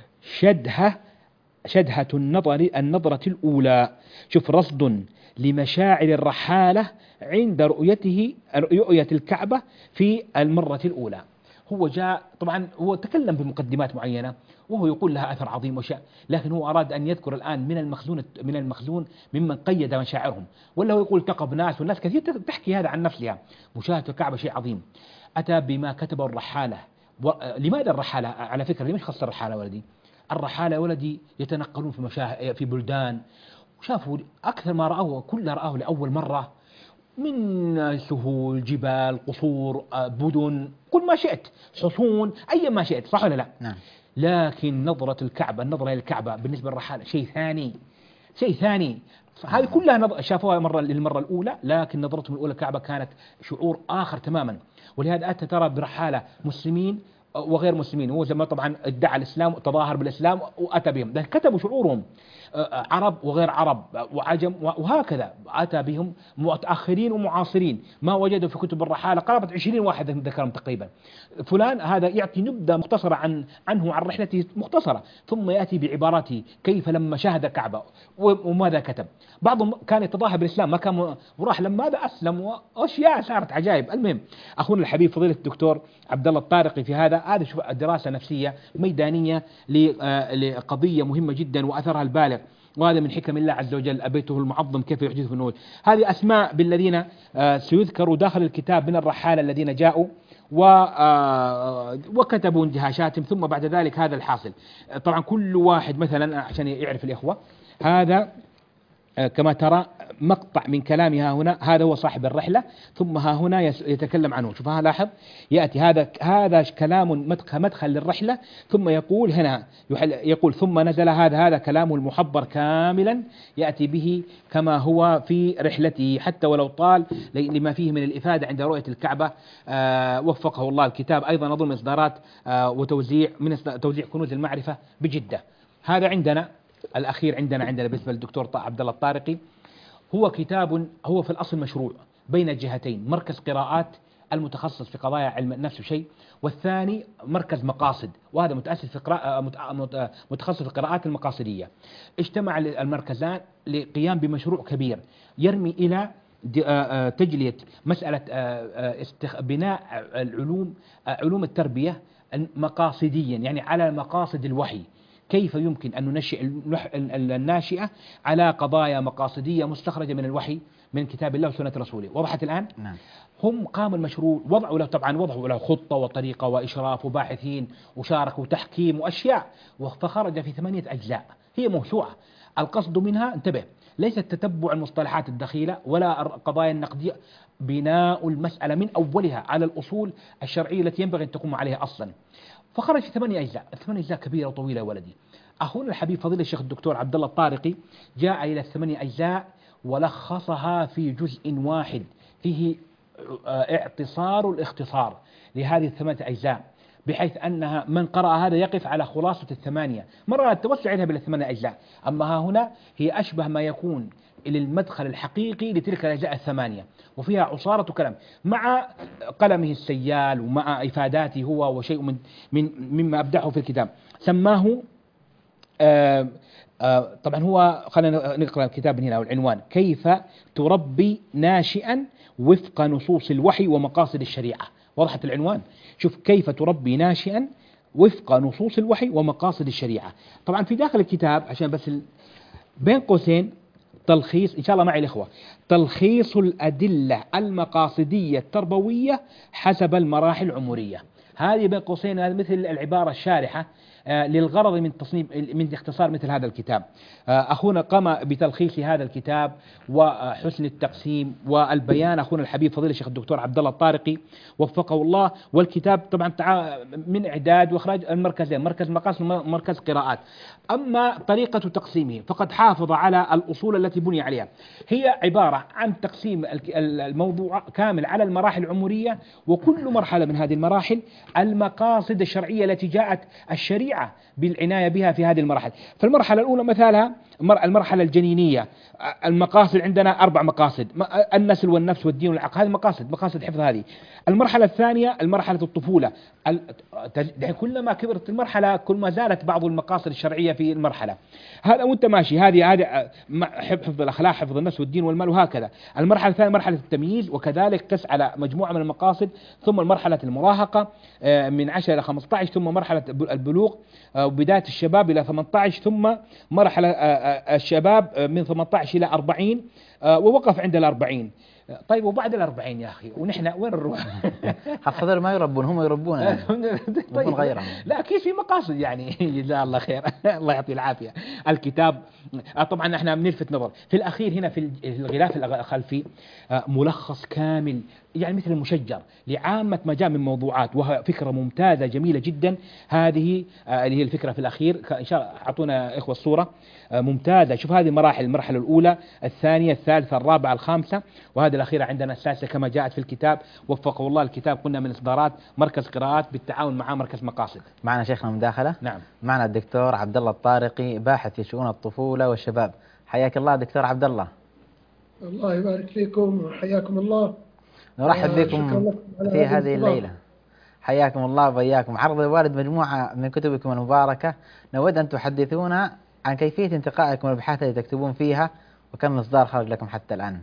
شدهة النظرة الأولى. شوف رصد لمشاعر الرحالة عند رؤية الكعبة في المرة الأولى. هو جاء طبعا هو تكلم بمقدمات معينة وهو يقول لها أثر عظيم وشاء، لكن هو أراد أن يذكر الآن من المخزون ممن قيد مشاعرهم، ولا هو يقول تقب ناس، والناس كثير تحكي هذا عن نفسها. مشاهدة الكعبة شيء عظيم. أتى بما كتبه الرحالة. لماذا الرحالة؟ على فكرة ليش خص الرحالة ولدي؟ الرحالة ولدي يتنقلون في بلدان، وشافوا أكثر ما رأوه كله رأوه لأول مرة، من سهول، جبال، قصور، بدن، كل ما شئت، حصون، أي ما شئت، صح ولا لا؟ نعم. لكن النظرة إلى الكعبة بالنسبة للرحالة شيء ثاني. هذه كلها شافوها للمرة الأولى، لكن نظرتهم الأولى الكعبة كانت شعور آخر تماما. ولهذا أنت ترى برحالة مسلمين وغير مسلمين. هو زي ما طبعا ادعى الإسلام، تظاهر بالإسلام وأتى بهم، لكن كتبوا شعورهم، عرب وغير عرب وعجم، وهكذا أتى بهم متأخرين ومعاصرين. ما وجدوا في كتب الرحالة قرابة 20 واحد ذكرهم تقريبا. فلان هذا يعطي نبذة مختصرة عنه، عن رحلته مختصرة، ثم يأتي بعباراته كيف لما شاهد الكعبة وماذا كتب. بعضهم كان يتظاهر بالإسلام ما كان، وراح لما هذا أسلم، وأشياء صارت عجائب. المهم أخونا الحبيب فضيلة الدكتور عبد الله الطارقي في هذا شوف دراسة نفسية ميدانية لقضية مهمة جدا وأثرها البالغ. وهذا من حكم الله عز وجل، بيته المعظم كيف يحدث في النور. هذه أسماء بالذين سيذكروا داخل الكتاب من الرحالة الذين جاءوا وكتبوا اندهاشاتهم. ثم بعد ذلك هذا الحاصل. طبعا كل واحد مثلا عشان يعرف الإخوة، هذا كما ترى مقطع من كلامها هنا، هذا هو صاحب الرحلة، ثم ها هنا يتكلم عنه. شوف لاحظ، يأتي هذا كلام مدخل للرحلة، ثم يقول هنا يقول ثم نزل هذا كلامه المحبر كاملا، يأتي به كما هو في رحلته حتى ولو طال، لما فيه من الإفادة عند رؤية الكعبة. وفقه الله. الكتاب أيضا أظن إصدارات وتوزيع من توزيع كنوز المعرفة بجدة. هذا عندنا الأخير عندنا بالنسبة للدكتور عبد الله الطارقي. هو كتاب هو في الأصل مشروع بين الجهتين، مركز قراءات المتخصص في قضايا علم النفس شيء، والثاني مركز مقاصد، وهذا متخصص في القراءات المقاصدية. اجتمع المركزان لقيام بمشروع كبير يرمي إلى تجلية مسألة بناء علوم التربية مقاصديا، يعني على مقاصد الوحي. كيف يمكن أن ننشئ الناشئة على قضايا مقاصدية مستخرجة من الوحي من كتاب الله وسنة رسوله. وضحت الآن؟ نعم. هم قاموا المشروع، وضعوا له خطة وطريقة وإشراف وباحثين وشاركوا وتحكيم وأشياء، فخرج في 8 أجزاء. هي موسوعة، القصد منها انتبه ليس تتبع المصطلحات الدخيلة ولا القضايا النقدية، بناء المسألة من أولها على الأصول الشرعية التي ينبغي أن تقوم عليها أصلا. فخرج في 8 أجزاء. 8 أجزاء كبيرة وطويلة يا ولدي. أخونا الحبيب فضيلة الشيخ الدكتور عبد الله الطارقي جاء إلى 8 أجزاء ولخصها في جزء واحد فيه اعتصار الاختصار لهذه 8 أجزاء، بحيث أنها من قرأ هذا يقف على خلاصة 8. مرات توسع لها بال8 أجزاء، أما ها هنا هي أشبه ما يكون إلى المدخل الحقيقي لتلك الأجزاء 8، وفيها عصارة كلام مع قلمه السيال ومع إفاداته هو، وشيء مما أبدعه في الكتاب. سماه طبعا هو خلينا نقرأ الكتاب من هنا أو العنوان: كيف تربي ناشئا وفق نصوص الوحي ومقاصد الشريعة. وضحت العنوان؟ شوف، كيف تربي ناشئا وفق نصوص الوحي ومقاصد الشريعة. طبعا في داخل الكتاب، عشان بس بين قوسين، تلخيص إن شاء الله معي الإخوة: تلخيص الأدلة المقاصدية التربوية حسب المراحل العمرية. هذه بين قوسين، هذه مثل العبارة الشارحة للغرض من تصنيف، من اختصار مثل هذا الكتاب. أخونا قام بتلخيص هذا الكتاب وحسن التقسيم والبيان أخونا الحبيب فضيلة الشيخ الدكتور عبد الله الطارقي وفقه الله. والكتاب طبعا من إعداد وإخراج المركزين، مركز مقاصد ومركز قراءات. أما طريقة تقسيمه فقد حافظ على الأصول التي بني عليها. هي عبارة عن تقسيم الموضوع كامل على المراحل العمرية، وكل مرحلة من هذه المراحل المقاصد الشرعية التي جاءت الشريعة بالعناية بها في هذه المراحل. فالمرحلة الأولى مثالها المرحلة الجنينية، المقاصد عندنا 4 مقاصد: النسل والنفس والدين والعقل، هذه مقاصد حفظ هذه. المرحلة الثانية المرحلة الطفولة، كلما كبرت المرحلة كل ما زالت بعض المقاصد الشرعية في المرحلة. هذا وانت ماشي، هذه حفظ الأخلاق، حفظ النفس والدين والمال، وهكذا. المرحلة الثانية مرحلة التمييز، وكذلك قس على مجموعة من المقاصد. ثم مرحلة المراهقة من 10 إلى 15، ثم مرحلة البلوغ وبداية الشباب إلى 18، ثم مرحلة الشباب من 18 إلى 40، ووقف عند 40. طيب وبعد 40 يا أخي ونحن وين نروح؟ حصدر ما يربون، هم يربون طيب غيرهم. لا أكيد في مقاصد يعني. جزاه الله خير. الله يعطيه العافية. الكتاب طبعا احنا بنلفت نظر في الأخير هنا في الغلاف الخلفي ملخص كامل، يعني مثل المشجر لعامة ما جاء من موضوعات، وهي فكرة ممتازة جميلة جدا. هذه اللي هي الفكرة في الأخير. إن شاء الله أعطونا إخوة الصورة ممتازة. شوف هذه مراحل: المرحلة الأولى، الثانية، الثالثة، الرابعة، الخامسة، وهذه الأخيرة عندنا السادسة كما جاءت في الكتاب. وفقه الله. الكتاب قلنا من إصدارات مركز قراءات بالتعاون مع مركز مقاصد. معنا شيخنا مداخلة. نعم، معنا الدكتور عبد الله الطارقي، باحث في شؤون الطفولة والشباب. حياك الله دكتور عبد الله. الله يبارك فيكم وحياكم الله. نرحب بكم في هذه الليلة. حياكم الله وبياكم. عرض الوالد مجموعة من كتبكم المباركة، نود أن تحدثونا عن كيفية انتقائكم الأبحاث التي تكتبون فيها، وكم إصدار خرج لكم حتى الآن؟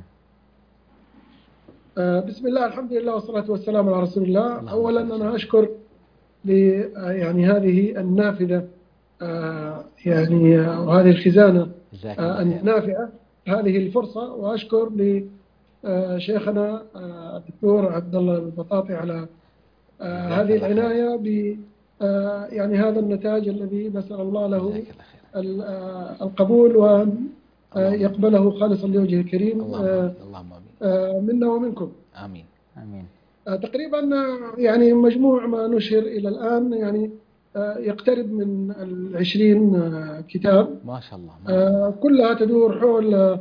بسم الله، الحمد لله والصلاة والسلام على رسول الله. أولا أنا أشكر يعني هذه النافذة يعني وهذه الخزانة النافعة هذه الفرصة، وأشكر لشيخنا الدكتور عبد الله البطاطي على هذه العناية ب يعني هذا النتاج الذي نسأل الله له القبول وأن يقبله خالصا لوجهه الكريم منا ومنكم. آمين آمين. تقريبا يعني مجموع ما نشر إلى الآن يعني يقترب من 20 كتاب ما شاء الله. كلها تدور حول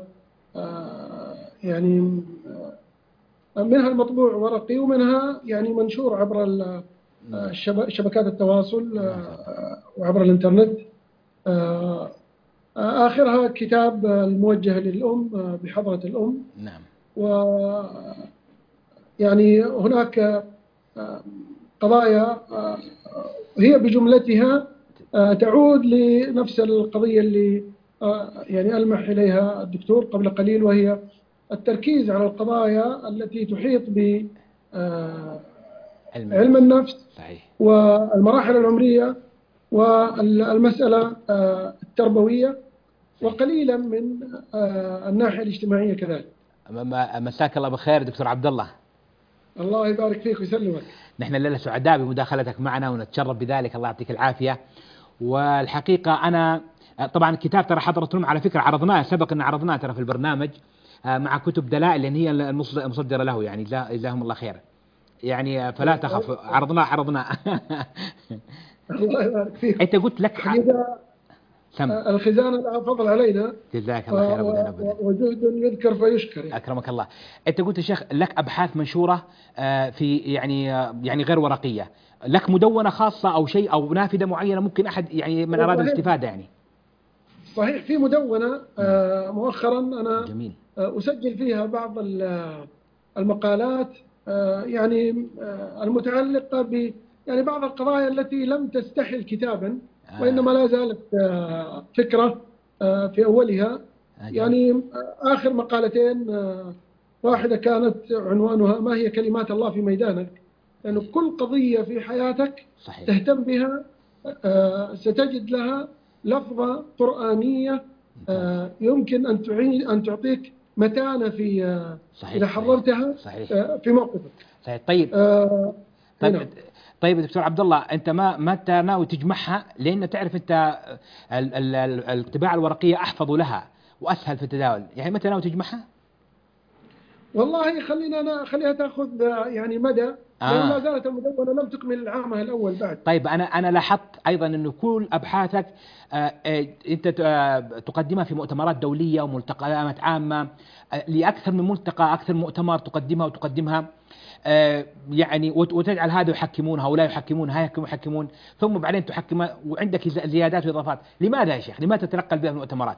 يعني منها المطبوع ورقي، ومنها يعني منشور عبر شبكات التواصل وعبر الإنترنت. آخرها كتاب الموجه للأم بحضرة الأم. نعم. و يعني هناك قضايا هي بجملتها تعود لنفس القضية اللي يعني ألمح إليها الدكتور قبل قليل، وهي التركيز على القضايا التي تحيط ب علم النفس. صحيح. والمراحل العمرية والمسألة التربوية، وقليلا من الناحية الاجتماعية كذلك. مساك الله بخير دكتور عبد الله. الله يبارك فيك ويسلمك. نحن الليلة سعداء بمداخلتك معنا ونتشرف بذلك، الله يعطيك العافية. والحقيقة أنا طبعا الكتاب ترى حضرة العلم على فكرة عرضناه، سبق أن عرضناه ترى في البرنامج مع كتب دلائل، لأن هي المصدرة له يعني، جزاهم الله خير يعني، فلا تخف، عرضناه. الله يبارك فيك. أنت قلت لك الخزانة لها فضل علينا. جزاك الله خير أبدا. وجهد يذكر فيشكر. أكرمك الله. أنت قلت يا شيخ لك أبحاث منشورة في يعني غير ورقية، لك مدونة خاصة أو شيء أو نافذة معينة ممكن أحد يعني من أراد الاستفادة يعني؟ صحيح، في مدونة مؤخرا أنا جميل. أسجل فيها بعض المقالات يعني المتعلقة ب يعني بعض القضايا التي لم تستحل كتابا، وإنما لا زالت فكرة في أولها. يعني آخر مقالتين، واحدة كانت عنوانها ما هي كلمات الله في ميدانك، لأنه يعني كل قضية في حياتك صحيح. تهتم بها ستجد لها لفظة قرآنية يمكن أن تعطيك متانة في إذا حررتها في موقفك. صحيح. طيب دكتور عبد الله، انت ما انت ناوي تجمعها؟ لان تعرف انت الطباعه الورقيه احفظ لها واسهل في التداول، يعني متى ناوي تجمعها؟ والله خليها تاخذ يعني مدى، لأن لا زالت المدونة لم تكمل عامها الأول بعد. طيب أنا لاحظت أيضا أنه كل أبحاثك أنت تقدمها في مؤتمرات دولية وملتقيات عامة، لأكثر من ملتقى، أكثر من مؤتمر تقدمها يعني، وتجعل هذا يحكمون، هؤلاء يحكمون، هاي يحكمون، ثم بعدين تحكم وعندك زيادات وإضافات. لماذا يا شيخ؟ لماذا تتنقل بها في المؤتمرات؟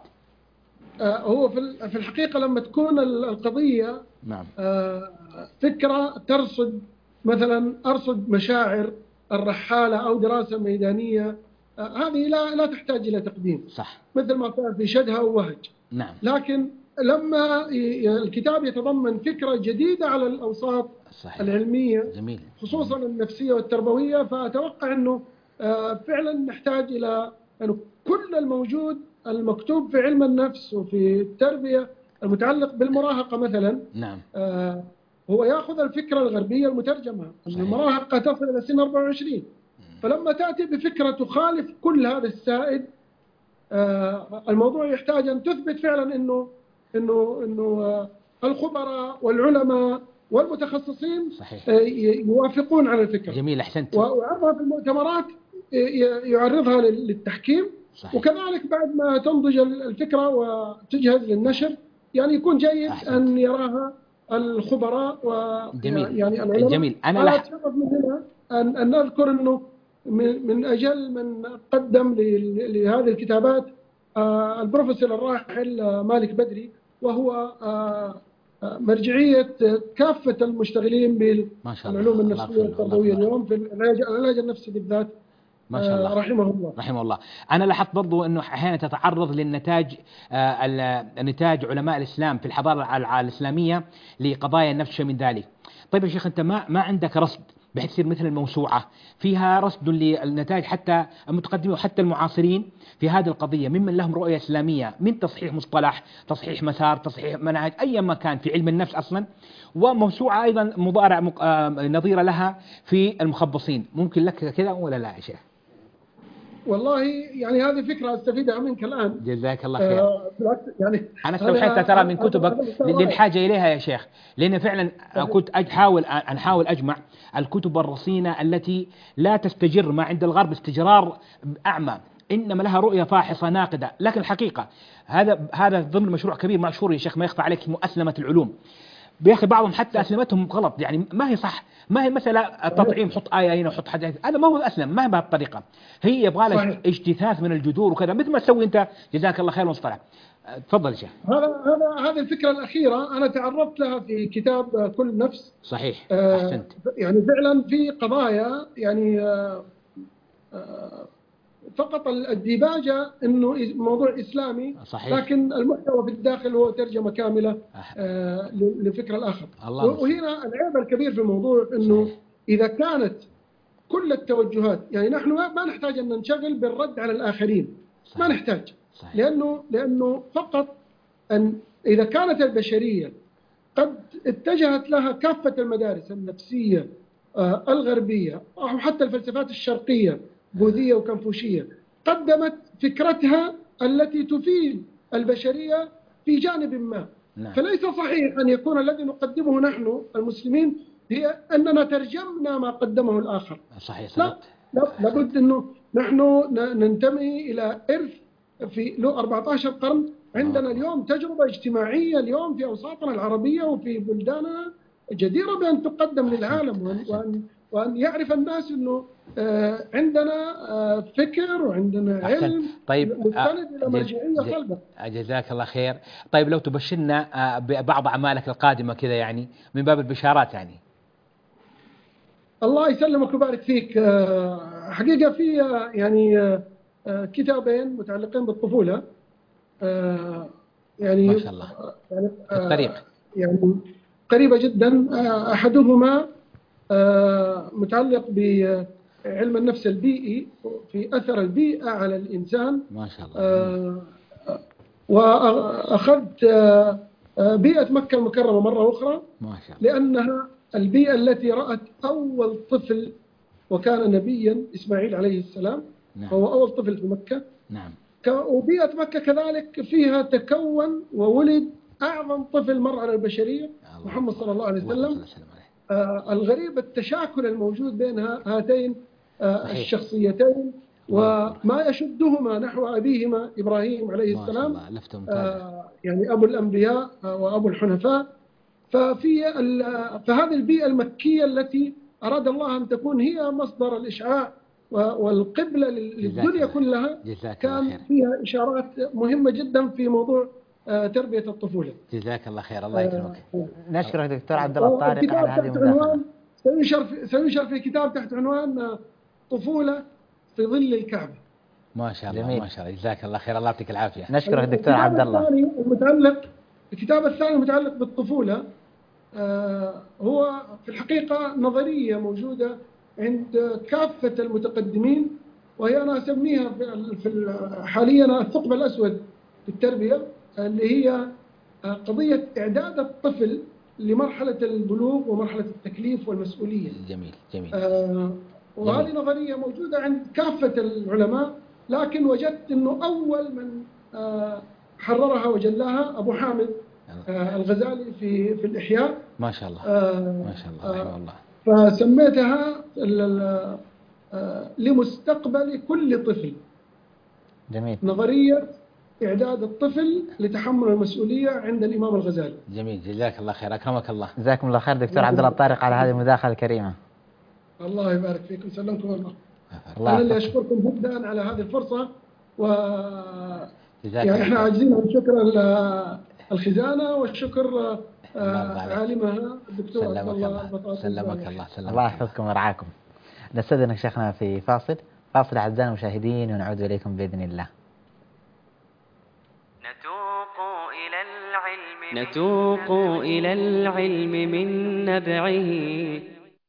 هو في الحقيقة لما تكون القضية نعم فكرة مثلا أرصد مشاعر الرحالة أو دراسة ميدانية، هذه لا تحتاج إلى تقديم، صح، مثل ما صار في شدها ووهج. نعم. لكن لما الكتاب يتضمن فكرة جديدة على الأوساط صحيح. العلمية، جميل. خصوصا النفسية والتربوية، فأتوقع أنه فعلا نحتاج إلى أنه كل الموجود المكتوب في علم النفس وفي التربية المتعلق بالمراهقة مثلا، نعم، هو يأخذ الفكرة الغربية المترجمة أن المراهقة تصل إلى سن 24، فلما تأتي بفكرة تخالف كل هذا السائد، الموضوع يحتاج أن تثبت فعلا إنه الخبراء والعلماء والمتخصصين صحيح. يوافقون على الفكرة. جميل، أحسنت. وعرضها في المؤتمرات يعرضها للتحكيم. صحيح. وكذلك بعد ما تنضج الفكرة وتجهز للنشر، يعني يكون جيد أحسنت. أن يراها الخبراء يعني العلماء. جميل. أنا أتشرف من هنا أن نذكر أنه من أجل من قدم لهذه الكتابات البروفيسور الراحل مالك بدري، وهو مرجعية كافة المشتغلين بالعلوم النفسية والتربوية اليوم في العلاج النفسي بالذات. ما شاء الله. رحمه الله. أنا لاحظت برضو أنه أحيانا تتعرض للنتاج نتاج علماء الإسلام في الحضارة الإسلامية لقضايا النفس من ذلك. طيب يا شيخ، أنت ما عندك رصد بحيث يصير مثل الموسوعة فيها رصد للنتائج حتى المتقدمين وحتى المعاصرين في هذه القضية، ممن لهم رؤية إسلامية من تصحيح مصطلح، تصحيح مسار، تصحيح منهج، أي مكان في علم النفس أصلا، وموسوعة أيضا مضارع نظيرة لها في المخبصين. ممكن لك كذا ولا لا يا شيخ؟ والله يعني هذه فكرة أستفيدها منك الآن. جزاك الله خير. يعني أنا استوحيت ترى من كتبك للحاجة إليها يا شيخ، لأن فعلا كنت أحاول أجمع الكتب الرصينة التي لا تستجر ما عند الغرب استجرار أعمى، إنما لها رؤية فاحصة ناقدة. لكن الحقيقة هذا ضمن مشروع كبير مشهور يا شيخ ما يخفى عليك، أسلمة العلوم. بياخي بعضهم حتى أسلمتهم غلط، يعني ما هي صح، ما هي مثلا التطعيم حط آية هنا وحط حاجة، هذا ما هو أسلم، ما هي بهالطريقة، هي يبغى لها اجتثاث من الجذور وكذا، مثل ما تسوي أنت. جزاك الله خير المصطلح. تفضل يا شيخ. هذه الفكرة الأخيرة أنا تعرضت لها في كتاب كل نفس. صحيح. أحسنت. يعني فعلا في قضايا يعني فقط الديباجة إنه موضوع إسلامي. صحيح. لكن المحتوى في الداخل هو ترجمة كاملة لفكرة الآخر. وهنا العيب الكبير في الموضوع إنه صحيح. إذا كانت كل التوجهات، يعني نحن ما نحتاج أن ننشغل بالرد على الآخرين. صحيح. ما نحتاج. صحيح. لأنه فقط أن إذا كانت البشرية قد اتجهت لها كافة المدارس النفسية الغربية أو حتى الفلسفات الشرقية بوذية وكنفوشية، قدمت فكرتها التي تفيد البشرية في جانب ما. نعم. فليس صحيح أن يكون الذي نقدمه نحن المسلمين هي أننا ترجمنا ما قدمه الآخر. صحيح. لا لابد أنه نحن ننتمي إلى إرث في له 14 قرن. عندنا اليوم تجربة اجتماعية اليوم في أوساطنا العربية وفي بلداننا جديرة بأن تقدم للعالم، وأن يعرف الناس أنه عندنا فكر وعندنا علم. طيب مستند إلى مرجعية صلبة. جزاك الله خير. طيب لو تبشرنا ببعض أعمالك القادمة كذا، يعني من باب البشارات يعني. الله يسلمك ويبارك فيك. حقيقة في يعني كتابين متعلقين بالطفولة. يعني ما شاء الله. يعني الطريق يعني قريبة جدا. أحدهما متعلق بعلم النفس البيئي في أثر البيئة على الإنسان. ما شاء الله. وأخذت بيئة مكة المكرمة مرة أخرى، ما شاء الله. لأنها البيئة التي رأت أول طفل وكان نبيا إسماعيل عليه السلام. نعم. هو أول طفل في مكة. نعم. وبيئة مكة كذلك فيها تكون وولد أعظم طفل مر على البشرية، محمد صلى الله عليه وسلم. الغريب التشاكل الموجود بين هاتين الشخصيتين، وما يشدهما نحو أبيهما إبراهيم عليه السلام، يعني أبو الأنبياء وأبو الحنفاء. فهذه البيئة المكية التي أراد الله أن تكون هي مصدر الإشعاع والقبلة للدنيا كلها، كان فيها إشارات مهمة جدا في موضوع تربية الطفولة. جزاك الله خير. الله يكرمك. نشكرك دكتور عبد الله الطارق على هذه المداخلة. سينشر في كتاب تحت عنوان طفولة في ظل الكعبة. ما شاء الله. ما شاء الله. جزاك الله خير. الله يعطيك العافية. نشكرك دكتور عبد الله. الكتاب الثاني المتعلق بالطفولة هو في الحقيقة نظرية موجودة عند كافة المتقدمين، وهي أنا أسميها حاليا الثقب الأسود في التربية، اللي هي قضية إعداد الطفل لمرحلة البلوغ ومرحلة التكليف والمسؤولية. جميل جميل. وهذه نظرية موجودة عند كافة العلماء، لكن وجدت أنه أول من حررها وجلاها أبو حامد الغزالي في الإحياء. ما شاء الله. ما شاء الله رحمه الله. فسميتها لمستقبل كل طفل. جميل. نظرية إعداد الطفل لتحمل المسؤولية عند الإمام الغزالي. جميل. جزاك الله خير. أكرمك الله. جزاكم الله خير دكتور عبد الله الطارق على هذه المداخلة الكريمة. الله يبارك فيكم. سلمكم الله. أنا اللي أشكركم جدا على هذه الفرصة، يعني إحنا عاجزين عن شكر الخزانة والشكر عالمها الدكتور عبد الله. سلمك الله. الله يحفظكم ويرعاكم. نستأذنك شيخنا في فاصل أعزائنا المشاهدين، ونعود إليكم بإذن الله. نتوق إلى العلم من نبعه.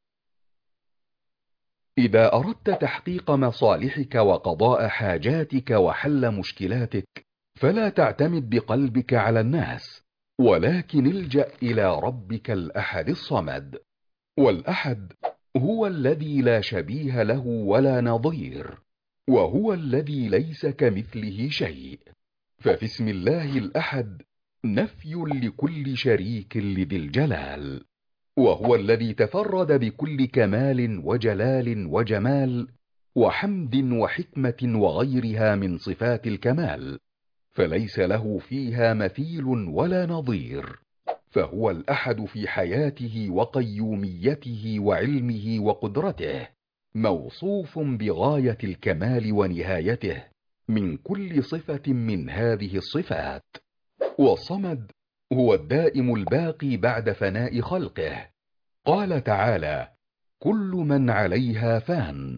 إذا أردت تحقيق مصالحك وقضاء حاجاتك وحل مشكلاتك، فلا تعتمد بقلبك على الناس، ولكن الجأ إلى ربك الأحد الصمد. والأحد هو الذي لا شبيه له ولا نظير، وهو الذي ليس كمثله شيء. ففي اسم الله الأحد نفي لكل شريك لذي الجلال، وهو الذي تفرد بكل كمال وجلال وجمال وحمد وحكمة وغيرها من صفات الكمال، فليس له فيها مثيل ولا نظير. فهو الأحد في حياته وقيوميته وعلمه وقدرته، موصوف بغاية الكمال ونهايته من كل صفة من هذه الصفات. والصمد هو الدائم الباقي بعد فناء خلقه. قال تعالى: كل من عليها فان،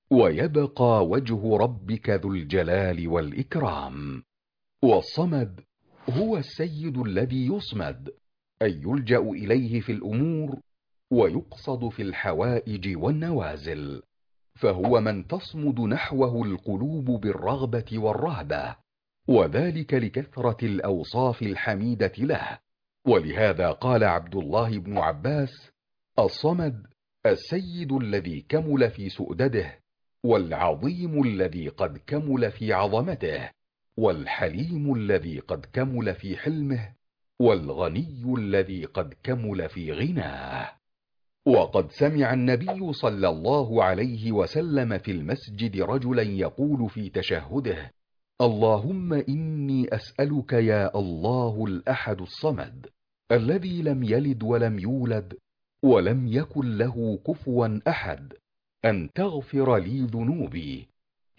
ويبقى وجه ربك ذو الجلال والإكرام. والصمد هو السيد الذي يصمد، أي يلجأ إليه في الأمور ويقصد في الحوائج والنوازل، فهو من تصمد نحوه القلوب بالرغبة والرهبة، وذلك لكثرة الأوصاف الحميدة له. ولهذا قال عبد الله بن عباس: الصمد السيد الذي كمل في سؤدده، والعظيم الذي قد كمل في عظمته، والحليم الذي قد كمل في حلمه، والغني الذي قد كمل في غناه. وقد سمع النبي صلى الله عليه وسلم في المسجد رجلا يقول في تشهده: اللهم إني أسألك يا الله الأحد الصمد الذي لم يلد ولم يولد ولم يكن له كفوا أحد، أن تغفر لي ذنوبي،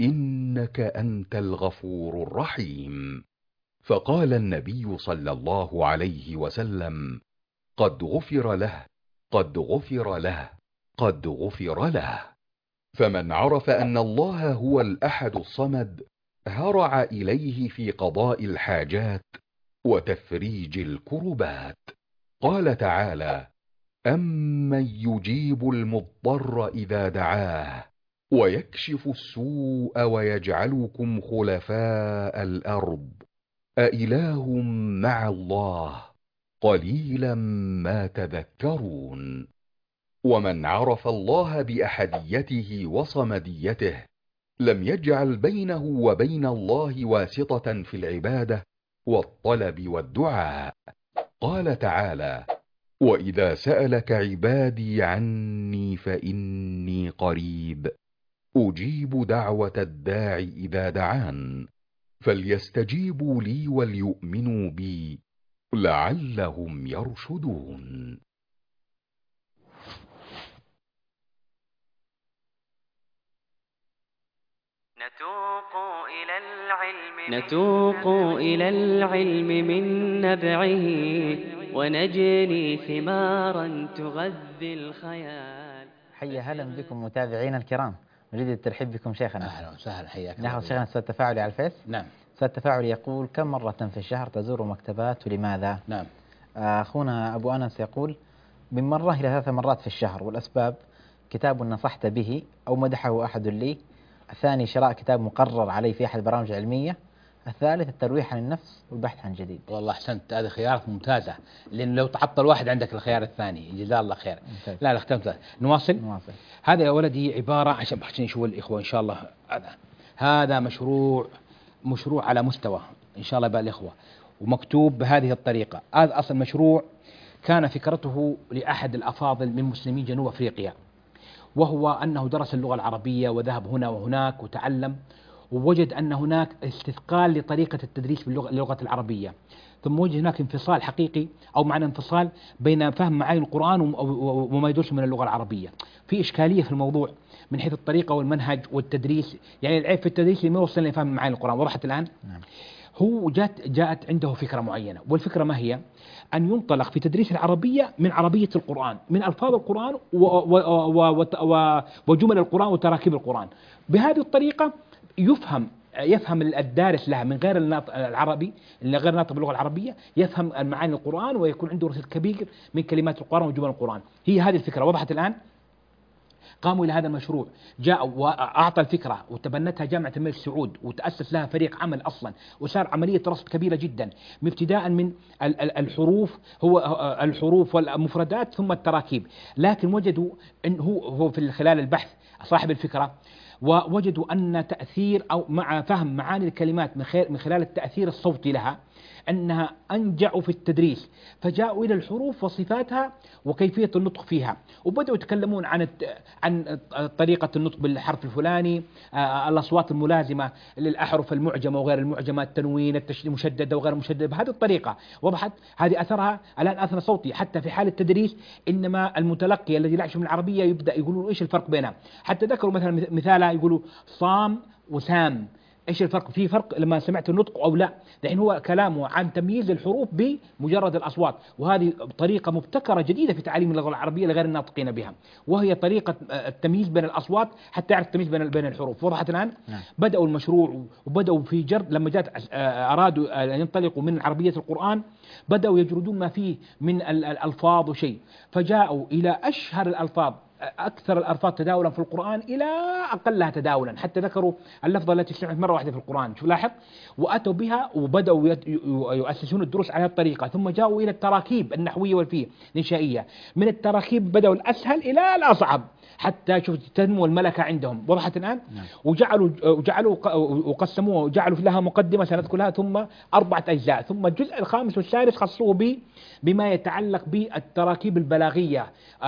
إنك أنت الغفور الرحيم. فقال النبي صلى الله عليه وسلم: قد غفر له، قد غفر له، قد غفر له. فمن عرف أن الله هو الأحد الصمد هرع إليه في قضاء الحاجات وتفريج الكربات. قال تعالى: أمن يجيب المضطر إذا دعاه ويكشف السوء ويجعلكم خلفاء الأرض أإله مع الله قليلا ما تذكرون. ومن عرف الله بأحديته وصمديته لم يجعل بينه وبين الله واسطة في العبادة والطلب والدعاء. قال تعالى: وإذا سألك عبادي عني فإني قريب أجيب دعوة الداع إذا دعان فليستجيبوا لي وليؤمنوا بي لعلهم يرشدون. نتوق إلى العلم من نبعه ونجني ثمارا تغذي الخيال. حيا هلا بكم متابعينا الكرام، نريد الترحيب بكم شيخنا. أهلا وسهلا، حياك. ناخذ شيخنا سؤال تفاعلي على الفيس. نعم. سؤال تفاعلي يقول: كم مرة في الشهر تزور مكتبات ولماذا؟ نعم. أخونا أبو أنس يقول: من مرة إلى 3 مرات في الشهر، والأسباب: كتاب نصحت به أو مدحه أحد لي، الثاني شراء كتاب مقرر عليه في أحد البرامج العلمية، الثالث الترويح عن النفس والبحث عن جديد. والله أحسنت، هذه خيارات ممتازة، لأن لو تعطل واحد عندك الخيار الثاني. جزاه الله خير. لا اختمت. نواصل. هذا يا ولدي عبارة عشان نشوف الإخوة إن شاء الله. هذا مشروع على مستوى إن شاء الله بقى الإخوة، ومكتوب بهذه الطريقة. هذا أصل مشروع كان فكرته لأحد الأفاضل من مسلمي جنوب أفريقيا، وهو أنه درس اللغة العربية وذهب هنا وهناك وتعلم، ووجد أن هناك استثقال لطريقة التدريس باللغة العربية، ثم وجد هناك انفصال حقيقي أو معنى انفصال بين فهم معاني القرآن وما يدرس من اللغة العربية. في إشكالية في الموضوع من حيث الطريقة والمنهج والتدريس، يعني العيب في التدريس اللي ما يوصل لفهم معاني القرآن. وضحت الآن؟ نعم. هو جاءت عنده فكرة معينة، والفكرة ما هي؟ أن ينطلق في تدريس العربية من عربية القرآن، من ألفاظ القرآن وجمل القرآن وتراكيب القرآن. بهذه الطريقة يفهم الدارس لها من غير العربي، اللي غير ناطق باللغة العربية، يفهم معاني القرآن ويكون عنده رصيد كبير من كلمات القرآن وجمل القرآن. هي هذه الفكرة. وضحت الآن؟ قاموا إلى هذا المشروع، جاءوا وأعطى الفكرة وتبنتها جامعة الملك سعود، وتأسس لها فريق عمل أصلا، وصار عملية رصد كبيرة جدا، ابتداء من الحروف والمفردات ثم التراكيب. لكن وجدوا أن هو في خلال البحث صاحب الفكرة، ووجدوا أن تأثير أو مع فهم معاني الكلمات من خلال التأثير الصوتي لها أنها أنجع في التدريس، فجاءوا إلى الحروف وصفاتها وكيفية النطق فيها، وبدأوا يتكلمون عن طريقة النطق بالحرف الفلاني، الأصوات الملازمة للأحرف المعجمة وغير المعجمة، التنوين، المشددة وغير المشددة، بهذه الطريقة. وضحت؟ هذه أثرها الآن أثر صوتي حتى في حال التدريس، إنما المتلقي الذي لا يعرف من العربية يبدأ يقولوا إيش الفرق بينها. حتى ذكروا مثلا مثالا يقولوا صام وسام، ايش الفرق؟ في فرق لما سمعت النطق او لا؟ لان هو كلامه عن تمييز الحروف بمجرد الاصوات، وهذه طريقه مبتكره جديده في تعليم اللغه العربيه لغير الناطقين بها، وهي طريقه التمييز بين الاصوات حتى يعرف التمييز بين الحروف. وضحت الان؟ نعم. بداوا المشروع وبداوا في جرد، لما ارادوا ان ينطلقوا من عربيه القران بداوا يجردون ما فيه من الالفاظ وشيء، فجاءوا الى اشهر الالفاظ، أكثر الألفاظ تداولا في القرآن إلى أقلها تداولا، حتى ذكروا اللفظة التي استعملت مرة واحدة في القرآن. شوف لاحظ، وأتوا بها وبدأوا يؤسسون الدروس على هذه الطريقة. ثم جاءوا إلى التراكيب النحوية والفيه الإنشائية، من التراكيب بدأوا الأسهل إلى الأصعب حتى شوف تنمو الملكة عندهم. وضحت الآن؟ وجعلوا وقسموها وجعلوا لها مقدمة سنذكر لها، ثم 4 أجزاء، ثم الجزء الخامس والسادس خصوه بما يتعلق بالتراكيب البلاغية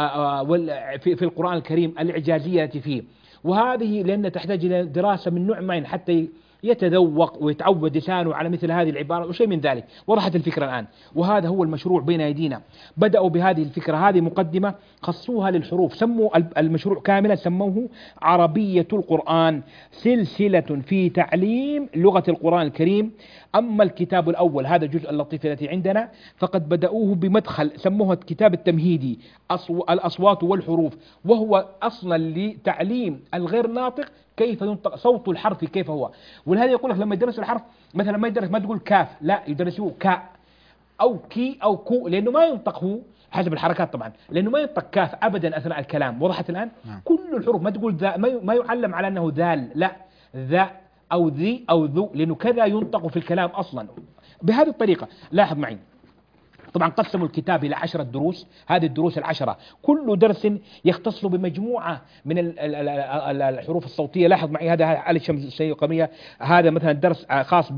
في القرآن الكريم، الإعجازية فيه. وهذه لأن تحتاج إلى دراسة من نوع معين حتى يتذوق ويتعود لسانه على مثل هذه العبارة وشيء من ذلك. وضحت الفكرة الآن، وهذا هو المشروع بين أيدينا. بدأوا بهذه الفكرة، هذه مقدمة خصوها للحروف، سموا المشروع كاملا سموه عربية القرآن، سلسلة في تعليم لغة القرآن الكريم. أما الكتاب الأول، هذا الجزء اللطيف التي عندنا، فقد بدأوه بمدخل سموه الكتاب التمهيدي، الأصوات والحروف، وهو أصلا لتعليم الغير ناطق كيف ينطق صوت الحرف كيف هو. ولهذا يقول لك لما يدرس الحرف مثلا ما يدرس ما تقول كاف، لا يدرسوه كاء أو كي أو كو، لأنه ما ينطق هو حسب الحركات طبعا، لأنه ما ينطق كاف أبدا أثناء الكلام. وضحت الآن؟ كل الحروف ما تقول ذا، ما يعلم على أنه ذال، لا ذا أو ذي أو ذو، لأنه كذا ينطق في الكلام أصلا بهذه الطريقة. لاحظ معي، طبعا قسموا الكتاب إلى 10 دروس، هذه الدروس ال10 كل درس يختص بمجموعة من الحروف الصوتية. لاحظ معي هذا على الشمس الشيء القمرية، هذا مثلا درس خاص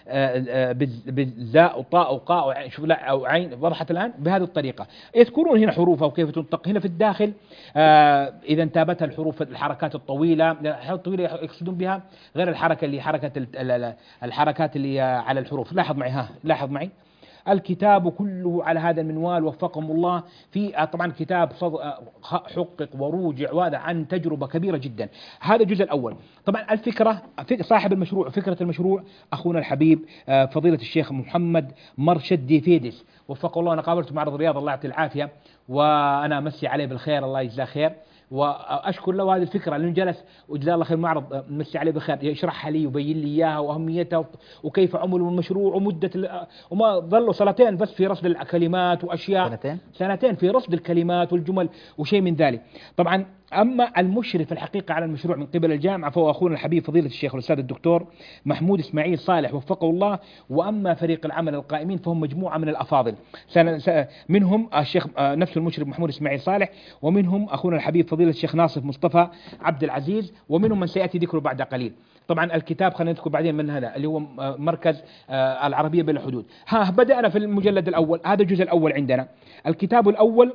بالزاء وطاء وقاء أو عين. وضحت الآن؟ بهذه الطريقة يذكرون هنا حروفها وكيف تنطق. هنا في الداخل إذا انتابتها الحروف الحركات الطويلة، الحركات الطويلة يقصدون بها غير الحركة اللي حركة الحركات اللي على الحروف. لاحظ معي، لاحظ معي الكتاب كله على هذا المنوال وفقهم الله. في طبعا كتاب حقق وروجع، وهذا عن تجربة كبيرة جدا. هذا الجزء الأول. طبعا الفكرة صاحب المشروع، فكرة المشروع أخونا الحبيب فضيلة الشيخ محمد مرشد ديفيدس وفقه الله. أنا قابلته معرض الرياض الله يعطيه العافية، وأنا أمسي عليه بالخير الله يجزاه خير، واشكر له هذه الفكره لانه جلس وجزاه الله خير معرض نمسي عليه بالخير يشرحها لي ويبين لي اياها واهميتها وكيف عملوا المشروع ومده وما ظلوا سنتين بس في رصد الكلمات واشياء، سنتين في رصد الكلمات والجمل وشيء من ذلك. طبعا اما المشرف الحقيقه على المشروع من قبل الجامعه فهو اخونا الحبيب فضيله الشيخ الاستاذ الدكتور محمود اسماعيل صالح وفقه الله. واما فريق العمل القائمين فهم مجموعه من الافاضل، منهم الشيخ نفسه المشرف محمود اسماعيل صالح، ومنهم اخونا الحبيب فضيله الشيخ ناصف مصطفى عبد العزيز، ومنهم من سياتي ذكره بعد قليل. طبعا الكتاب خلينا نذكر بعدين من هذا اللي هو مركز العربيه بلا حدود. بدانا في المجلد الاول، هذا الجزء الاول عندنا. الكتاب الاول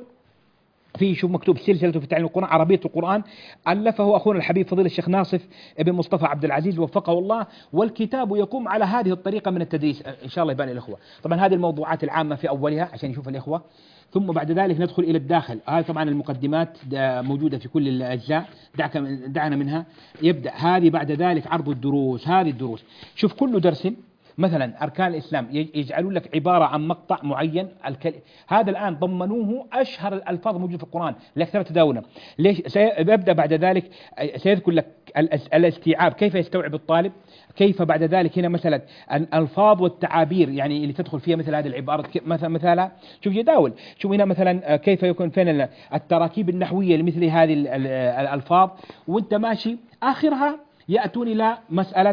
في شوف مكتوب سلسلة في تعليم القرآن عربية القرآن، ألفه أخونا الحبيب فضيلة الشيخ ناصف ابن مصطفى عبد العزيز وفقه الله. والكتاب يقوم على هذه الطريقة من التدريس إن شاء الله يبان الإخوة. طبعا هذه الموضوعات العامة في أولها عشان يشوف الإخوة، ثم بعد ذلك ندخل إلى الداخل. هذه طبعا المقدمات موجودة في كل الأجزاء، دعنا منها. يبدأ هذه بعد ذلك عرض الدروس. هذه الدروس شوف كل درس مثلا أركان الإسلام يجعلون لك عبارة عن مقطع معين. هذا الآن ضمنوه أشهر الألفاظ الموجودة في القرآن لأكثر تداولا. ليش؟ سيبدأ بعد ذلك سيذكر لك الاستيعاب كيف يستوعب الطالب، كيف بعد ذلك هنا مثلا الألفاظ والتعابير يعني اللي تدخل فيها مثل هذه العبارة مثلا شوف يداول. شوف هنا مثلا كيف يكون فين التراكيب النحوية لمثل هذه الألفاظ، وانت ماشي آخرها يأتون إلى مسألة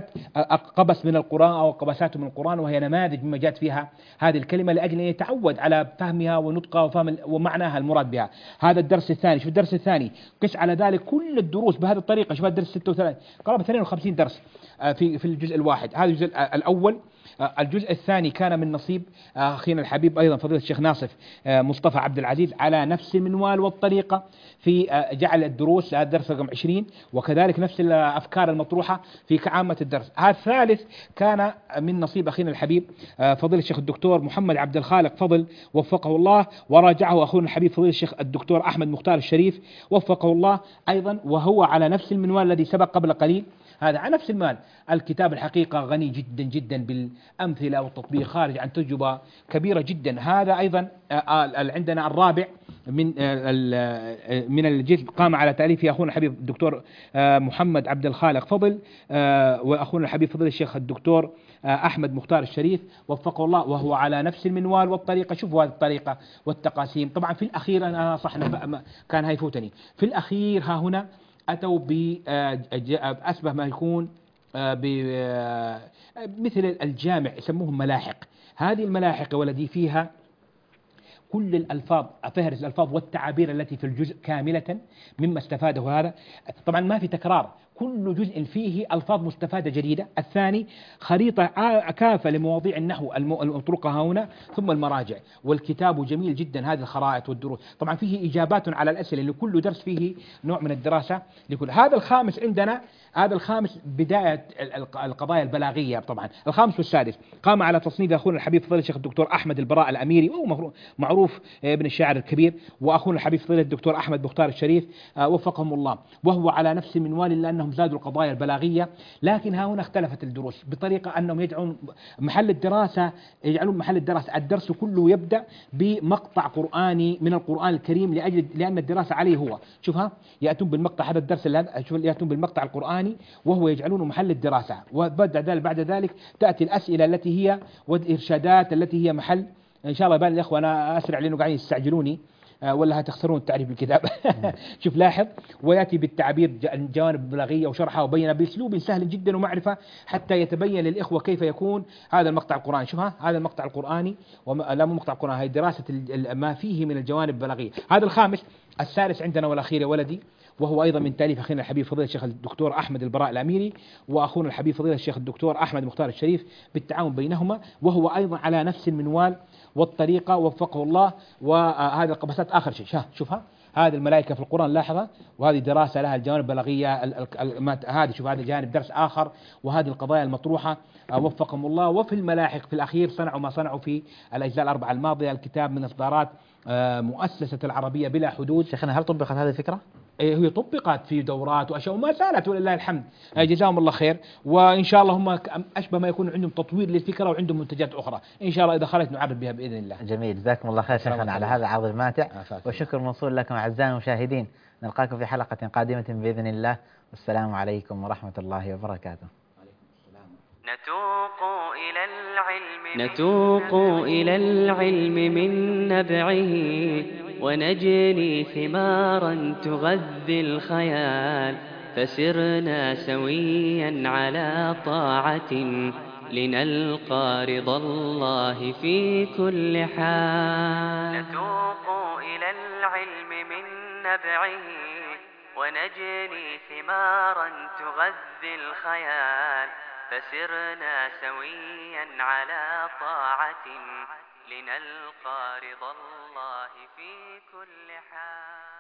قبس من القرآن أو قبسات من القرآن، وهي نماذج مما جاءت فيها هذه الكلمة لأجل أن يتعود على فهمها ونطقها وفهم ومعناها المراد بها. هذا الدرس الثاني. شوف الدرس الثاني قس على ذلك كل الدروس بهذه الطريقة. شوف الدرس 36 قرابة 52 درس في الجزء الواحد. هذا الجزء الأول. الجزء الثاني كان من نصيب أخينا الحبيب أيضا فضيلة الشيخ ناصف مصطفى عبد العزيز على نفس المنوال والطريقة في جعل الدروس. هذا الدرس رقم 20، وكذلك نفس الأفكار المطروحة في كعامة الدرس. هذا الثالث كان من نصيب أخينا الحبيب فضيلة الشيخ الدكتور محمد عبد الخالق فضل وفقه الله، وراجعه أخونا الحبيب فضيلة الشيخ الدكتور أحمد مختار الشريف وفقه الله أيضا، وهو على نفس المنوال الذي سبق قبل قليل. هذا على نفس المال. الكتاب الحقيقة غني جدا جدا بالأمثلة والتطبيق خارج عن تجربة كبيرة جدا. هذا أيضا عندنا الرابع من الجزء قام على تأليفه أخونا الحبيب الدكتور محمد عبد الخالق فضل وأخونا الحبيب فضل الشيخ الدكتور أحمد مختار الشريف وفقه الله، وهو على نفس المنوال والطريقة. شوفوا هذه الطريقة والتقاسيم. طبعا في الأخير أنا صح كان هيفوتني في الأخير ها هنا أتوا بأسبه ما يكون مثل الجامع يسموهم ملاحق. هذه الملاحق والذي فيها كل الألفاظ، فهرس الألفاظ والتعابير التي في الجزء كاملة مما استفاده هذا. طبعا ما في تكرار، كل جزء فيه ألفاظ مستفادة جديدة. الثاني خريطة كافة لمواضيع النحو المطرقة هنا، ثم المراجع. والكتاب جميل جدا هذه الخرائط والدروس. طبعا فيه إجابات على الأسئلة لكل درس فيه نوع من الدراسة لكل. هذا الخامس عندنا، هذا الخامس بداية القضايا البلاغية. طبعا الخامس والسادس قام على تصنيف أخونا الحبيب فضيلة الشيخ الدكتور أحمد البراء الأميري، وهو معروف معروف ابن الشاعر الكبير، وأخونا الحبيب فضيلة الدكتور أحمد مختار الشريف وفقهم الله، وهو على نفس المنوال لأنهم زادوا القضايا البلاغية. لكن ها هنا اختلفت الدروس بطريقة أنهم يجعلون محل الدراسة الدرس كله يبدأ بمقطع قرآني من القرآن الكريم لأن الدراسة عليه هو. شوفها يأتون بالمقطع هذا الدرس يأتون بالمقطع القرآني وهو يجعلونه محل الدراسة، بعد ذلك تأتي الأسئلة التي هي والإرشادات التي هي محل. إن شاء الله يبان الأخوة أنا أسرع لأنه قاعدين يستعجلوني ولا هتخسرون التعريف بالكتاب. شوف لاحظ، ويأتي بالتعبير الجوانب البلاغية وشرحها وبينها بأسلوب سهل جدا ومعرفة حتى يتبين للإخوة كيف يكون هذا المقطع القرآني. شوف هذا المقطع القرآني لا مو مقطع القرآن، هي دراسة ما فيه من الجوانب البلاغية. هذا الخامس. الثالث عندنا والأخير يا ولدي، وهو أيضا من تأليف أخينا الحبيب فضيلة الشيخ الدكتور أحمد البراء الأميري وأخونا الحبيب فضيلة الشيخ الدكتور أحمد مختار الشريف بالتعاون بينهما، وهو أيضا على نفس المنوال والطريقة وفقه الله. وهذه القبسات آخر شيء شوفها، هذه الملائكة في القرآن لاحظة، وهذه دراسة لها الجوانب البلاغية هذه شوف هذا جانب درس آخر، وهذه القضايا المطروحة وفقهم الله. وفي الملاحق في الأخير صنعوا ما صنعوا في الأجزاء الأربعة الماضية. الكتاب من إصدارات مؤسسة العربية بلا حدود. شيخنا هل طبقت هذه الفكرة؟ هي طبقت في دورات وأشياء وما زالت ولله الحمد، جزاهم الله خير. وإن شاء الله هم أشبه ما يكون عندهم تطوير للفكرة وعندهم منتجات أخرى إن شاء الله إذا خرجت نعرض بها بإذن الله. جميل، جزاكم الله خير شيخنا على هذا العرض الماتع، وشكر موصول لكم أعزائي المشاهدين. نلقاكم في حلقة قادمة بإذن الله، والسلام عليكم ورحمة الله وبركاته. نتوق إلى العلم من نبعه، ونجني ثمارا تغذي الخيال، فسرنا سويا على طاعة لنلقى رضا الله في كل حال. نتوق إلى العلم من نبعه، ونجني ثمارا تغذي الخيال، فسرنا سويا على طاعة لنلقى رضا الله في كل حال.